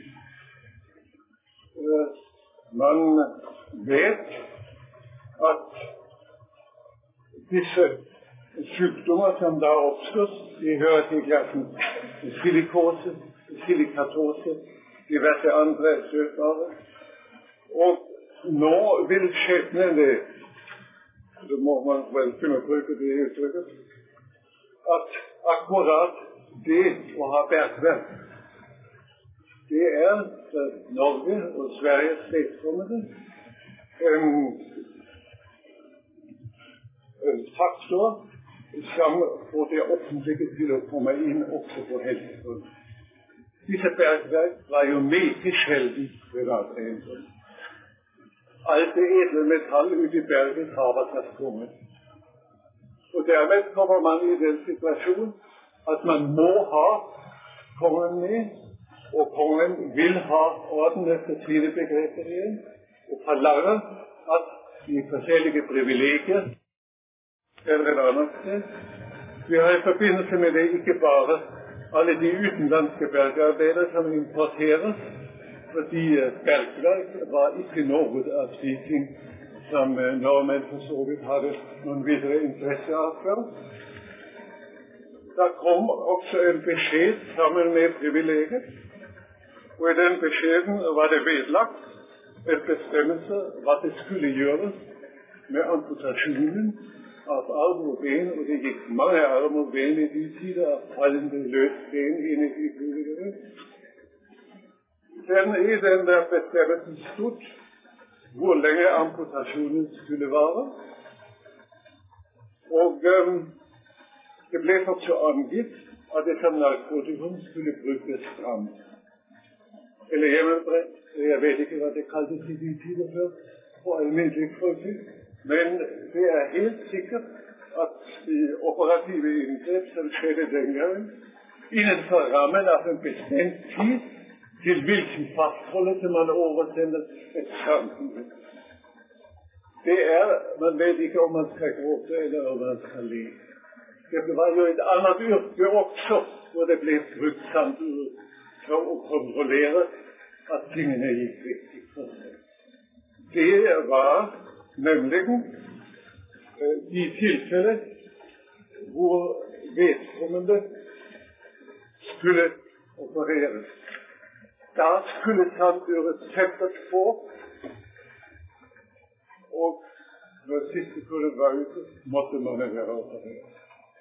Man vet at disse sykdommer som da oppstår, de hører til klassen silikose, silikatose, diverse andre søknader. Og nå vil skjebnen det, så må man vel kunne bruke det uttrykket, at akkurat det å ha bergverk, det er Norge og Sveriges vedkommende en, en faktor som får det offentlige til å komme inn også på helsegrunn. Disse bergverk var jo meget sjelden privat eiendom. Alt det edle metall ute i berget har vært kommet. Og dermed kommer man i den situasjonen at man må ha kongen med, og kongen vil ha orden etter sine begreper igjen, og forlanger at de forskjellige privilegier eller et annet sted. Vi har i forbindelse med det ikke bare alle de utenlandske bergarbeidere som importeres, fordi bergverk var ikke noe av de ting som nordmenn for så vidt hadde noen videre interesse av før. Da kom også en beskjed sammen med privilegiet, og i den beskjeden var det vedlagt en bestemmelse hva det skulle gjøres med amputasjonen av arm og ben, og det gikk mange arm og ben i de tider av fallende løst ben inne i privilegiet. Den i den der bestemmelsen stod hvor lenge amputasjonen skulle vare, og um, det ble også angitt at dette narkotikum skulle brukes stramt. Eller hjemmebrent, jeg vet ikke hva det kaltes i de tider før, på alminnelig forhold, men det er helt sikkert at de operative inngrep som skjedde den gangen, innenfor rammen av en bestemt tid, til hvilken fastholdelse man oversender et samfunn. Det er, man vet ikke om man skal gråte eller om man skal le. Det var jo et annet yrke også, hvor det ble brukt samtidig for å kontrollere at tingene gikk riktig for seg. Det var nemlig de tilfeller hvor vedkommende skulle opereres. Da skulle tanduret settes på, og når siste kullet var ute, måtte man være opereret.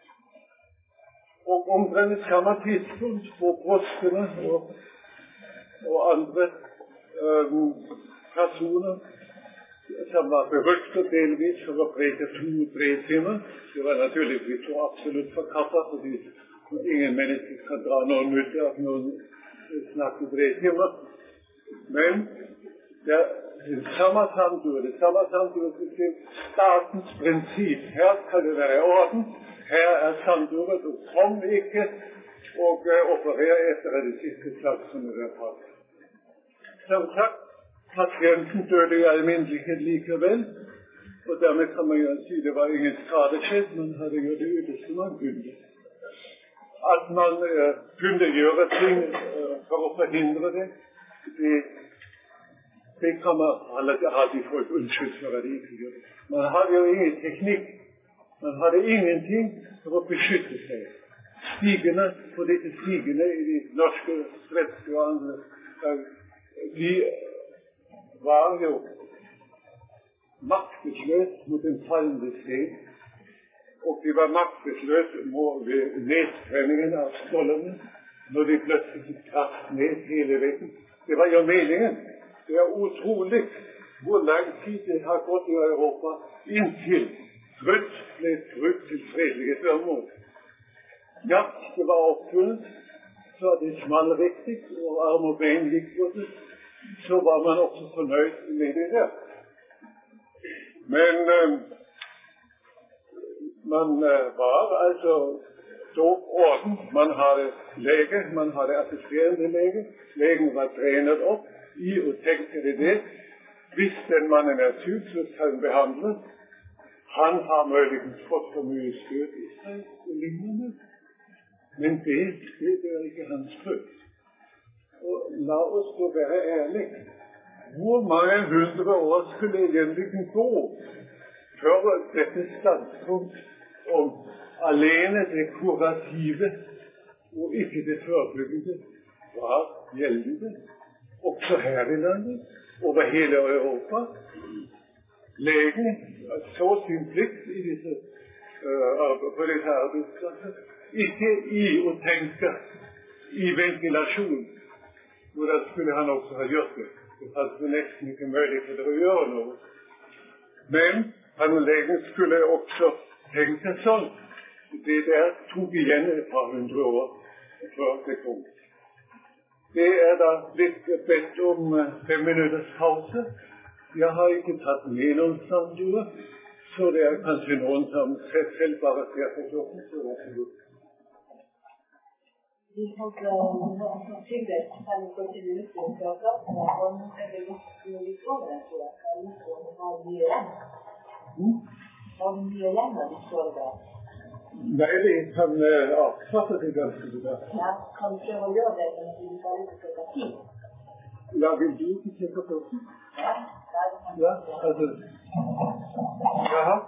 Og omtrent samme tidspunkt på brystene og, og andre um, personer som var beryktet delvis for å preke to-tre timer. Det var naturligvis så absolutt forkapet, fordi ingen mennesker kan dra noen nytte av noen snakke tre timer. Men det er samme tandur, det samme tandursystem, statens prinsipp. Her skal det være orden. Her er tanduret, og kom ikke og uh, operere etter det siste satsene det har. Som sagt, pasienten døde i alminnelighet likevel, og dermed kan man jo si det var ingen skade skjedd, man hadde jo det ytterste man kunne. At man uh, kunne gjøre ting uh, for å forhindre det, det, det kan man alltid ha de folk unnskyld for at de ikke gjør det. Man hadde jo ingen teknikk, man hadde ingenting for å beskytte seg. Stigene, på disse stigene i de norske, svenske og andre, de var jo maktesløs mot en fallende sten, og de var maktesløs ved nedstrenningen av skålene, når de plötsligt traff ned hele vekken. Det var jo meningen. Det er utrolig hvor lang tid det har gått i Europa inntil Trøtt ble brukt til fredelige formål. Ja, det var oppfunnet, så det smalt riktig, og arm og ben gikk på det. Så var man også fornøyd med det der. Men uh, man uh, var altså så orden. Man hadde lege, man hadde assisterende lege. Legen var trenet opp i å tenke det det. Hvis den mannen er syk, så skal han behandles. Han har muligens fått for mye støt i seg og lignende. Men det, det er ikke hans frykt. Og la oss da være ærlige. Hvor mange hundre år skulle egentlig gå før dette standpunkt om alene det kurative og ikke det forebyggende var gjeldende, også her i landet, over hele Europa. Legen så sin plikt i disse, uh, på disse arbeidsplasser, ikke i å tenke i ventilasjon. Hvordan skulle han også ha gjort det? Det hadde nesten ikke mulighet til å gjøre noe. Men han legen skulle også tenke sånn. Det der tok igjen et par hundre år før det kom. Det er da blitt bedt om fem minutters pause. Jeg har ikke tatt med noen samtidig, så det er kanskje noen som selv bare ser på klokken, så det er godt. Vi hadde tildelt femogførti minutter fra plassen, og er det godt litt over det, tror jeg. Det var mye igjen. Det var mye igjen da vi står der. Nei, det kan avfatte det ganske bra. Ja, kan du prøve å gjøre det, men vi får ikke klokka ti. Ja, vil du ikke se på klokken? Ja, det er det. Ja, altså. Jaha.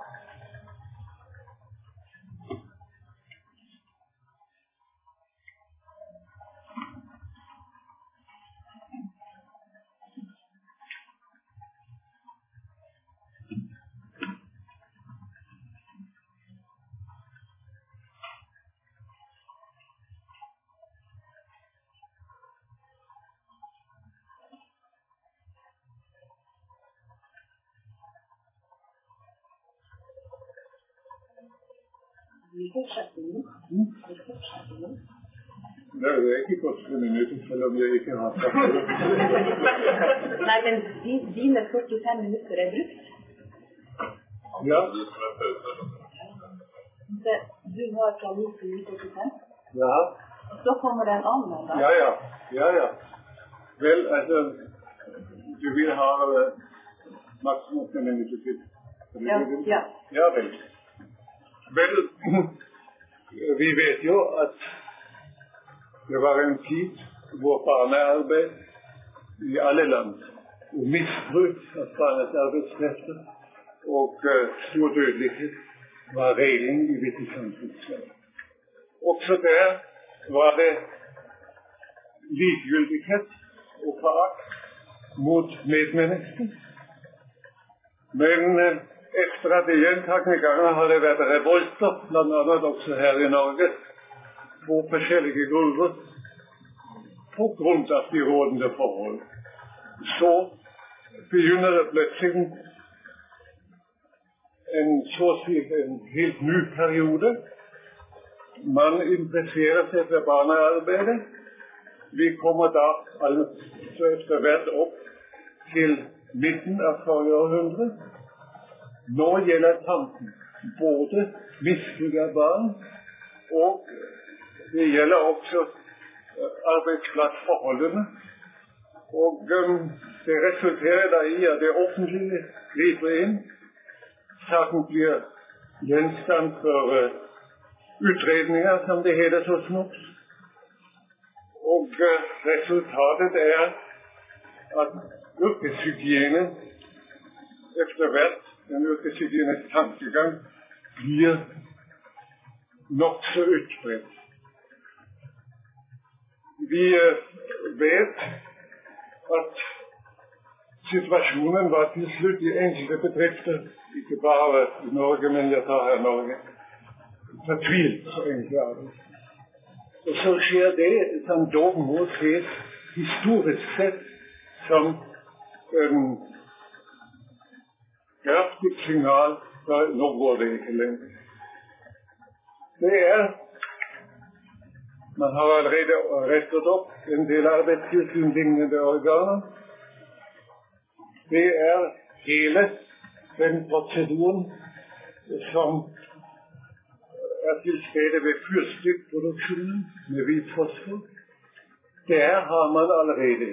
Vi fortsetter nå. Vi fortsetter nå. Det er ikke godt for minutter, selv om jeg ikke har sagt det. Nei, men dine førtifem minutter er brukt. Ja. Du har fra ni til ni førtifem. Ja. Og så kommer det en annen da. Ja, ja. Ja, ja. Vel, altså, du vil ha uh, maksimum fem minutter til. Ja, ja. Ja, vel. Vel, vi vet jo at det var en tid hvor barnearbeid i alle land og misbruk av barnearbeidskrefter og uh, stor dødelighet var regelen i visse samfunnslag. Også der var det likegyldighet og forakt mot medmennesker. Men uh, efter at det gjentagne ganger har det vært revolter, blant annet også her i Norge, på forskjellige grunner, på grunn av de rådende forhold. Så begynner det plutselig en, så å si, en helt ny periode. Man interesserer seg for barnearbeidet. Vi kommer da altså etter hvert opp til midten av forrige århundre. Nå gjelder tanken både misbruk av barn, og det gjelder også arbeidsplassforholdene. Og um, det resulterer da i at det offentlige griper inn. Saken blir gjenstand for uh, utredninger, som det heter så smått. Og uh, resultatet er at yrkeshygiene efter hvert den yrkeshygienes tankegang blir nok så utbredt. Vi vet at situasjonen var til slutt i enkelte bedrifter, ikke bare i Norge, men jeg tar her Norge, fortvilt så enkelt arbeid. Og så skjer det som dog må ses historisk sett som en kraftig signal for nå går det ikke lenger. Det er, man har allerede rettet opp en del arbeidstilsynlignende organer. Det er hele den proseduren som er til stede ved fyrstikkproduksjonen med hvit fosfor. Der har man allerede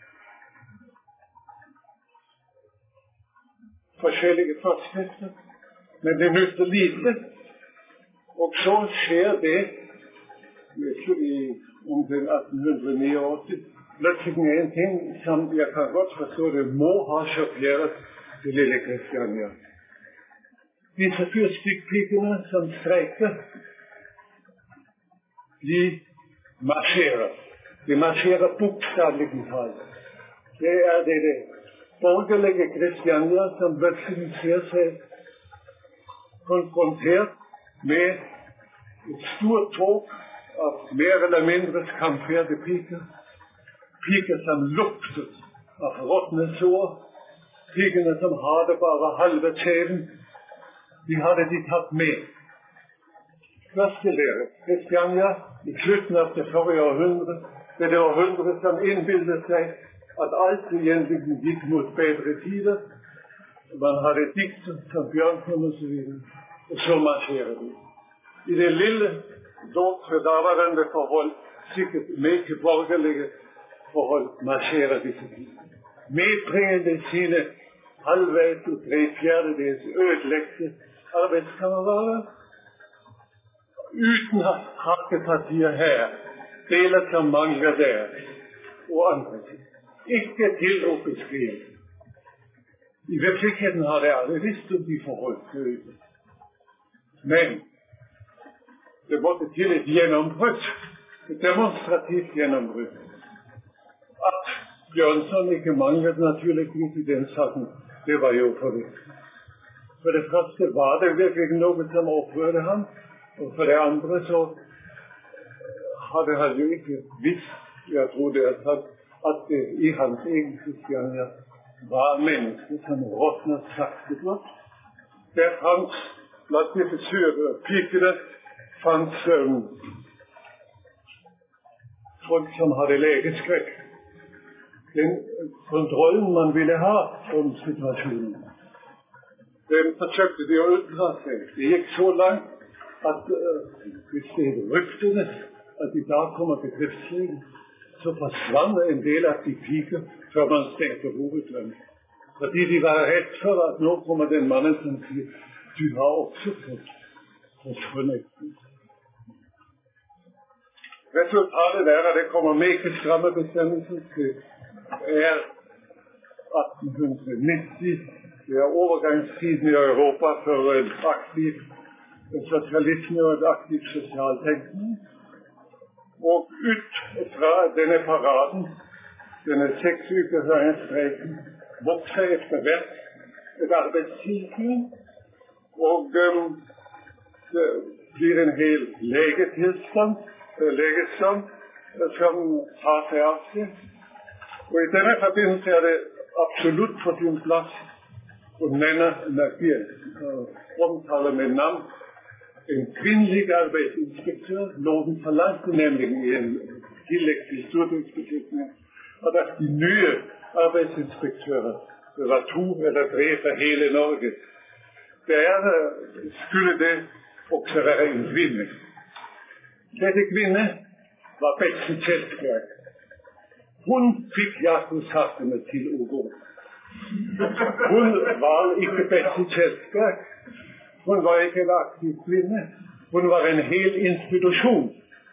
forskjellige forskrifter, men det nytter lite. Og så skjer det i om den atten niogtyve. Plötsligt en ting, som jeg kan godt forstå det, må have chokeret det lille Christiania. Disse fyrstikpigerne, som strækker, de marcherer. De marcherer bogstaveligt talt. Det er det, det borgerlige Christiania, som plötsligt ser sig konfronteret med et stort tog af mere eller mindre skamfærdige piger. Piger, som lugter af rådne sår. Pigerne, som har det bare halve tæven. De har det de taget med. Første lærer, Christiania, i slutningen af det forrige århundrede, det er det århundrede, som indbildede sig, at alt egentlig gik mod bedre tider. Man har det digtet som Bjørnson og så videre. Og så marcherer de. I det lille, dog for daværende forhold, sikkert mega borgerlige forhold, marcherer de forbi. Medbringende sine halvvejs og tre fjerdedels ødelægte arbejdskammerater, uden at hakkepartier her, deler som mangler der, og andre ting. Ikke til at beskrive. I virkeligheden har det aldrig vidst om de forhold til øde. Men det måtte til et gennembrud, et demonstrativt gennembrud. At Bjørnson ikke manglede naturligvis i den saken, det var jo for det. For det første var det virkelig noget, som oprørte ham, og for det andre så havde han jo ikke vidst, jeg tror det er sagt, at det i hans egen Christiania var mennesker, som rådner sakte godt. Der fandt, blandt disse syrede pigerne, fandt øhm, folk, som havde lægeskræk. Den kontrollen, man ville have om situationen, den forsøgte de at ytre sig. Det gik så langt, at øh, hvis det rygtedes, at de der kommer til krigsligen, så forsvandt en del af de piger, før man stængte hovedlandet. Fordi de var ret for, at nu kommer den manden, som siger, du har også fået forsvundet. Resultatet er, at det kommer mega stramme bestemmelser til er atten nitti. Det er overgangstiden i Europa for en aktiv socialisme og et aktivt socialtænkning. Og ud fra denne paraden, denne seks uger høringsstrækken, vokser efter hvert et arbejdstidspunkt, og øhm, det bliver en hel lægetilstand, lægestand, som tager sig af sig. Og i denne forbindelse er det absolut på sin plads, og nænder Nagier omtaler med navn en kvindelig arbejdsinspektør. Loven forlangte nemlig i en tillæg til stortingsbeslutning, og der de nye arbejdsinspektører, det var to eller tre for hele Norge, der skulle det også være en kvinde. Dette kvinde var Betsy Kjeldskjær. Hun fik jagtudsattene til at gå. Hun var ikke Betsy Kjeldskjær. Hun var ikke en aktiv kvinde. Hun var en hel institution.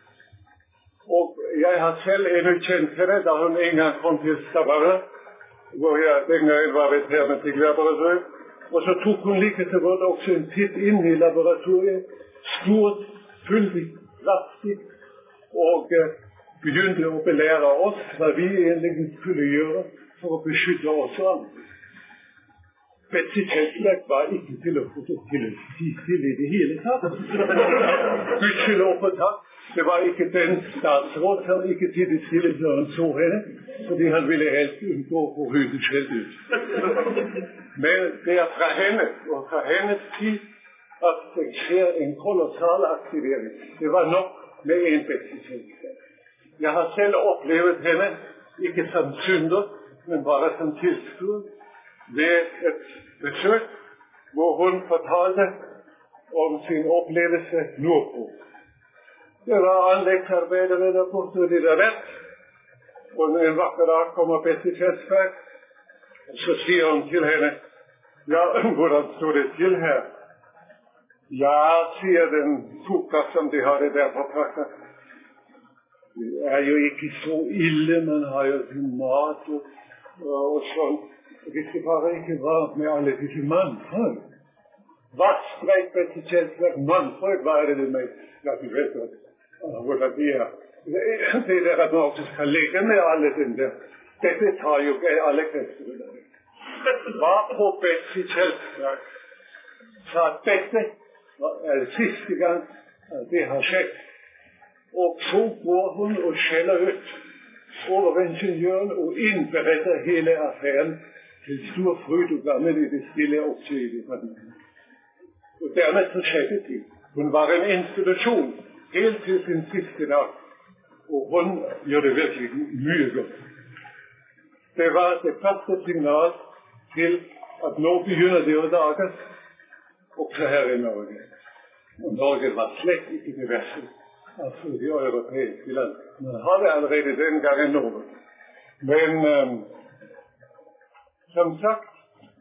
Og jeg har selv endnu kendt hende, da hun engang kom til Stavanger, hvor jeg dengang var ved hermetiklaboratoriet. Og så tog hun lige så godt også en titt ind i laboratoriet. Stort, fyldigt, kraftigt. Og uh, begyndte at belære os, hvad vi egentlig skulle gøre for at beskytte os andre. Betsy Kjeldskjær var ikke til at få til at sige stille i det hele taget. Gudskyld og på tak. Det var ikke den statsråd, som ikke til det stille, så han så hende, fordi han ville helst undgå at ryge selv ud. Men det er fra hende, og fra hendes tid, at det sker en kolossal aktivering. Det var nok med en Betsy Kjeldskjær. Jeg har selv oplevet hende, ikke som synder, men bare som tilskuer, ved et besøg, hvor hun fortalte om sin oplevelse nordpå. Det var anlægsarbejdere der borte ved det der vest, og en vakker dag kommer Betsy Kjeldskjær, og så siger hun til hende, ja, hvordan stod det til her? Ja, siger den tuka, som de har det der på plakken. Det er jo ikke så ille, man har jo sin mat og, og sånn. Hvis det bare ikke var med alle disse mannfolk. Hva strek Betty Kjelsberg mannfolk, hva er det med? Ja, du vet jo hvordan de er. Det er at man også skal legge med alle den der. Dette tar jo ikke alle krefter. Hva på Betty Kjelsberg sa dette er det siste gang det har skjedd. Og så går hun og skjeller ut over ingeniøren og innberetter hele affæren til stor fryd og gammel i det stille opptøyde. Og dermed så skjedde det. Hun var en institusjon helt til sin siste dag. Og hun gjør det virkelig mye godt. Det var det første signal til at nå begynner det å dages også her i Norge. Og Norge var slett ikke det verste. Altså de europeiske land. Man hadde allerede den gangen noe. Men um, som sagt,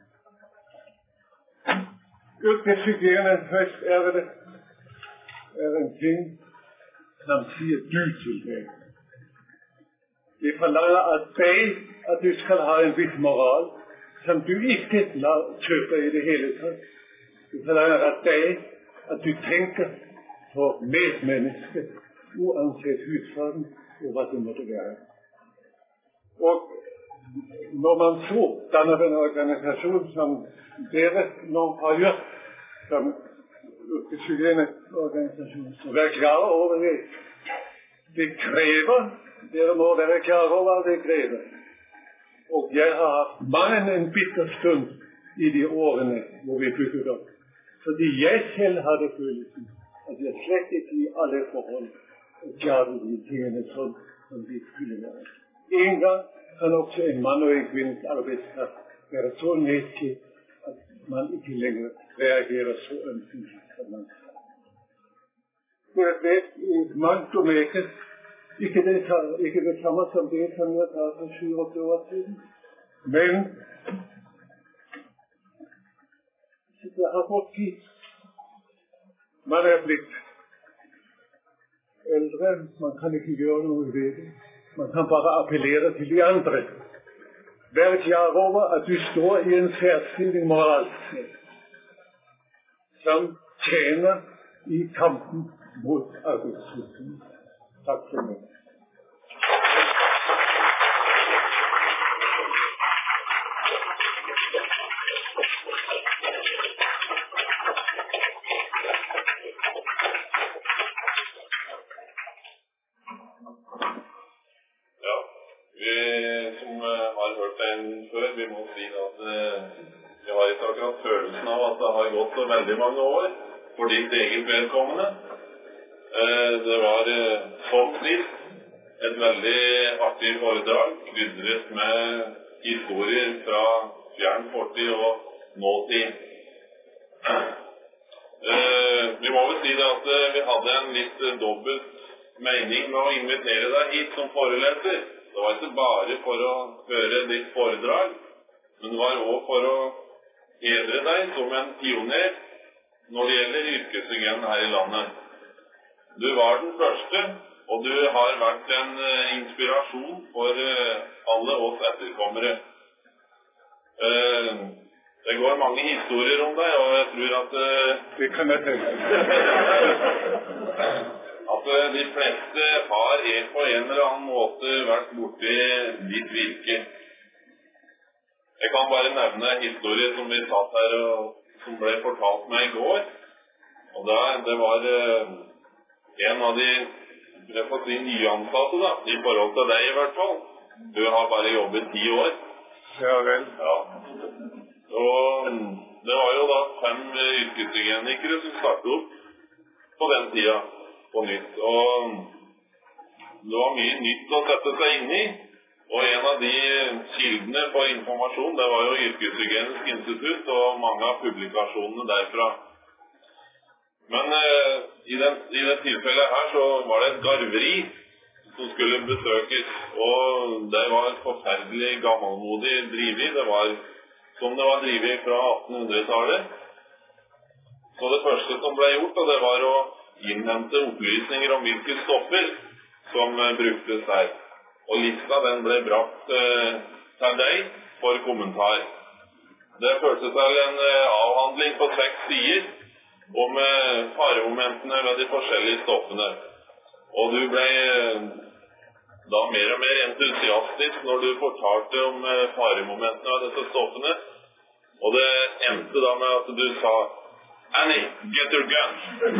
yrkeshygiene først er det er en ting som sier du til deg. Det forlanger av deg at du skal ha en viss moral som du ikke kjøper i det hele tatt. Det forlanger av deg at du tenker på medmennesket, uansett hudfargen og hva det måtte være. Og når man så danner en organisasjon som dere nå har gjort, som yrkeshygieneorganisasjon, så vær klar over det. Det krever, dere må være klar over det krever. Og jeg har hatt mange en bitter stund i de årene hvor vi bygget opp. Fordi jeg selv hadde følelsen at jeg slett ikke i alle forhold klarte de tingene sånn som de skulle være. En gang kan også en mann og en kvinnes arbeidskraft være så nedskitt at man ikke lenger reagerer så ømselig som man skal. Det er mangt og meget ikke det, ikke det samme som det som jeg tar for sju-åtte år siden. Men det har gått tid. Man er blitt eldre, man kan ikke gjøre noe ved det. Man kan bare appellere til de andre. Vær klar over at du står i en særstilling moralsk som tjener i kampen mot arbeidsløshet. Takk for meg. Veldig mange år for ditt eget vedkommende. Det var som sist et veldig artig foredrag, krydret med historier fra fjern fortid og nåtid. Vi må vel si det at vi hadde en litt dobbelt mening med å invitere deg hit som foreleser. Det var ikke bare for å høre ditt foredrag, men det var også for å hedre deg som en pioner når det gjelder yrkeshygiene her i landet. Du var den første, og du har vært en uh, inspirasjon for uh, alle oss etterkommere. Uh, det går mange historier om deg, og jeg tror at uh, det kan jeg tenke. at uh, de fleste har en på en eller annen måte vært borti ditt virke. Jeg kan bare nevne historier som vi satt her og som ble fortalt meg i går. Og da, det var uh, en av de jeg får si nyansatte da, i forhold til deg i hvert fall. Du har bare jobbet ti år. Ja vel. Ja. Og det var jo da fem yrkeshygienikere som startet opp på den tida på nytt. Og det var mye nytt å sette seg inn i. Og en av de kildene på informasjon, det var jo Yrkeshygienisk institutt og mange av publikasjonene derfra. Men eh, i, den, i det tilfellet her så var det et garveri som skulle besøkes, og det var et forferdelig gammelmodig drivet. Det var som det var drivet fra attenhundretallet. Så det første som ble gjort, og det var å innhente opplysninger om hvilke stoffer som bruktes der. Og lista den ble brakt eh, til deg for kommentar. Det førte til en eh, avhandling på seks sider om eh, faremomentene ved de forskjellige stoffene. Og du ble eh, da mer og mer entusiastisk når du fortalte om eh, faremomentene av disse stoffene. Og det endte da med at du sa Annie, get your gun.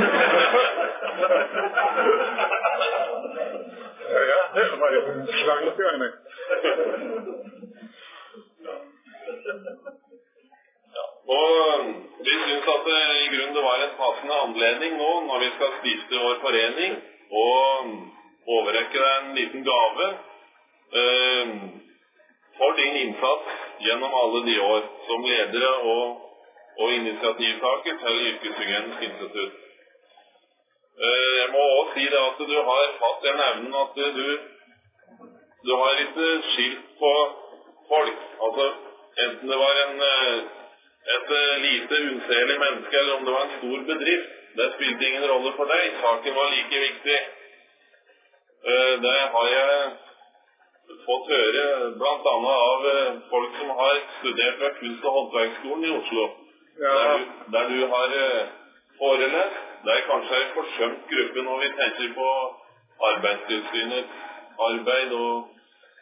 Ja, ja, det var jo en slangførende. Ja, og vi synes at det i grunnen det var en passende anledning nå, når vi skal stifte vår forening, og overrekke deg en liten gave eh, for din innsats gjennom alle de år som ledere og og initiativtaker til Yrkeshygienisk Institutt. Jeg må også si det at du har hatt den evnen at du, du har ikke skilt på folk. Altså, enten det var en, et lite unnselig menneske, eller om det var en stor bedrift, det spilte ingen rolle for deg. Saken var like viktig. Det har jeg fått høre blant annet av folk som har studert ved Kunst- og håndverksskolen i Oslo. Ja. Der, du, der du har uh, forelest. Det er kanskje en forsømt gruppe når vi tenker på Arbeidstilsynets arbeid, og,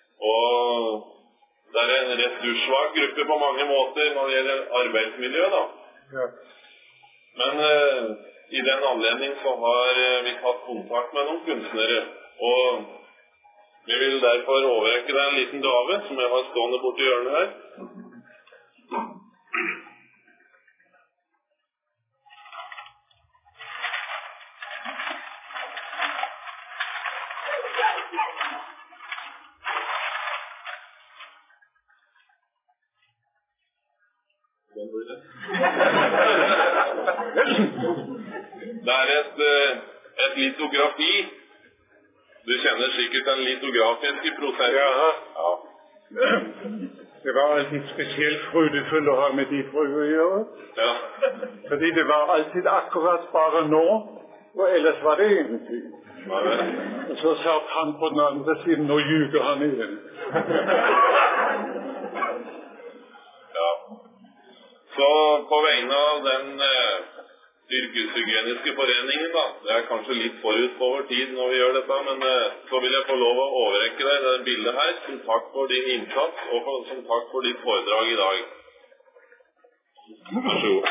og det er en ressurssvak gruppe på mange måter når det gjelder arbeidsmiljø da. Ja. Men uh, i den anledning så har uh, vi tatt kontakt med noen kunstnere, og vi vil derfor overrekke deg en liten gave som jeg har stående borti hjørnet her. Det er et, et litografi. Du kjenner sikkert den litografiske prosessen. Ja. Ja. Det var alltid spesielt frydefullt å ha med de frø å gjøre. Ja. Fordi det var alltid akkurat bare nå, og ellers var det ingenting. Ja, det. Og så satt han på den andre siden og ljuger han igjen. Ja. Så på vegne av den eh, yrkeshygieniske foreningen da, det er kanskje litt forut på vår tid når vi gjør dette, men eh, så vil jeg få lov å overrekke deg det bildet her, som takk for din innsats, og for, som takk for ditt foredrag i dag. Vær så god.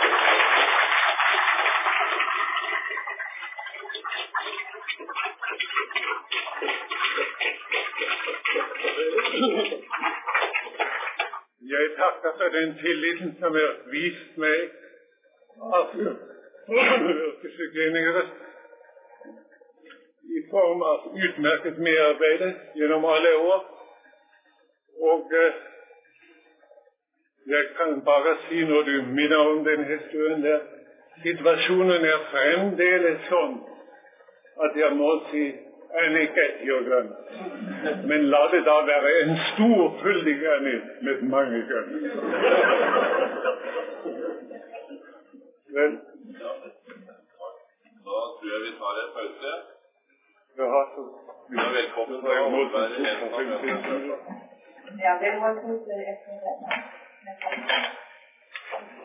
Jeg takker for den tilliten som er vist meg av yrkeshygienikere i form av utmerket medarbeid gjennom alle år. Og eh, jeg kan bare si når du minner om den historien der, situasjonen er fremdeles sånn at jeg må si Annie, get your gun. Men la det da være en stor fyldig Annie med mange gun. Vel? Ja. Da tror jeg vi tar en pause. Ja, så... Du er velkommen til å være helt av møtet. Ja, det var en pause etter det.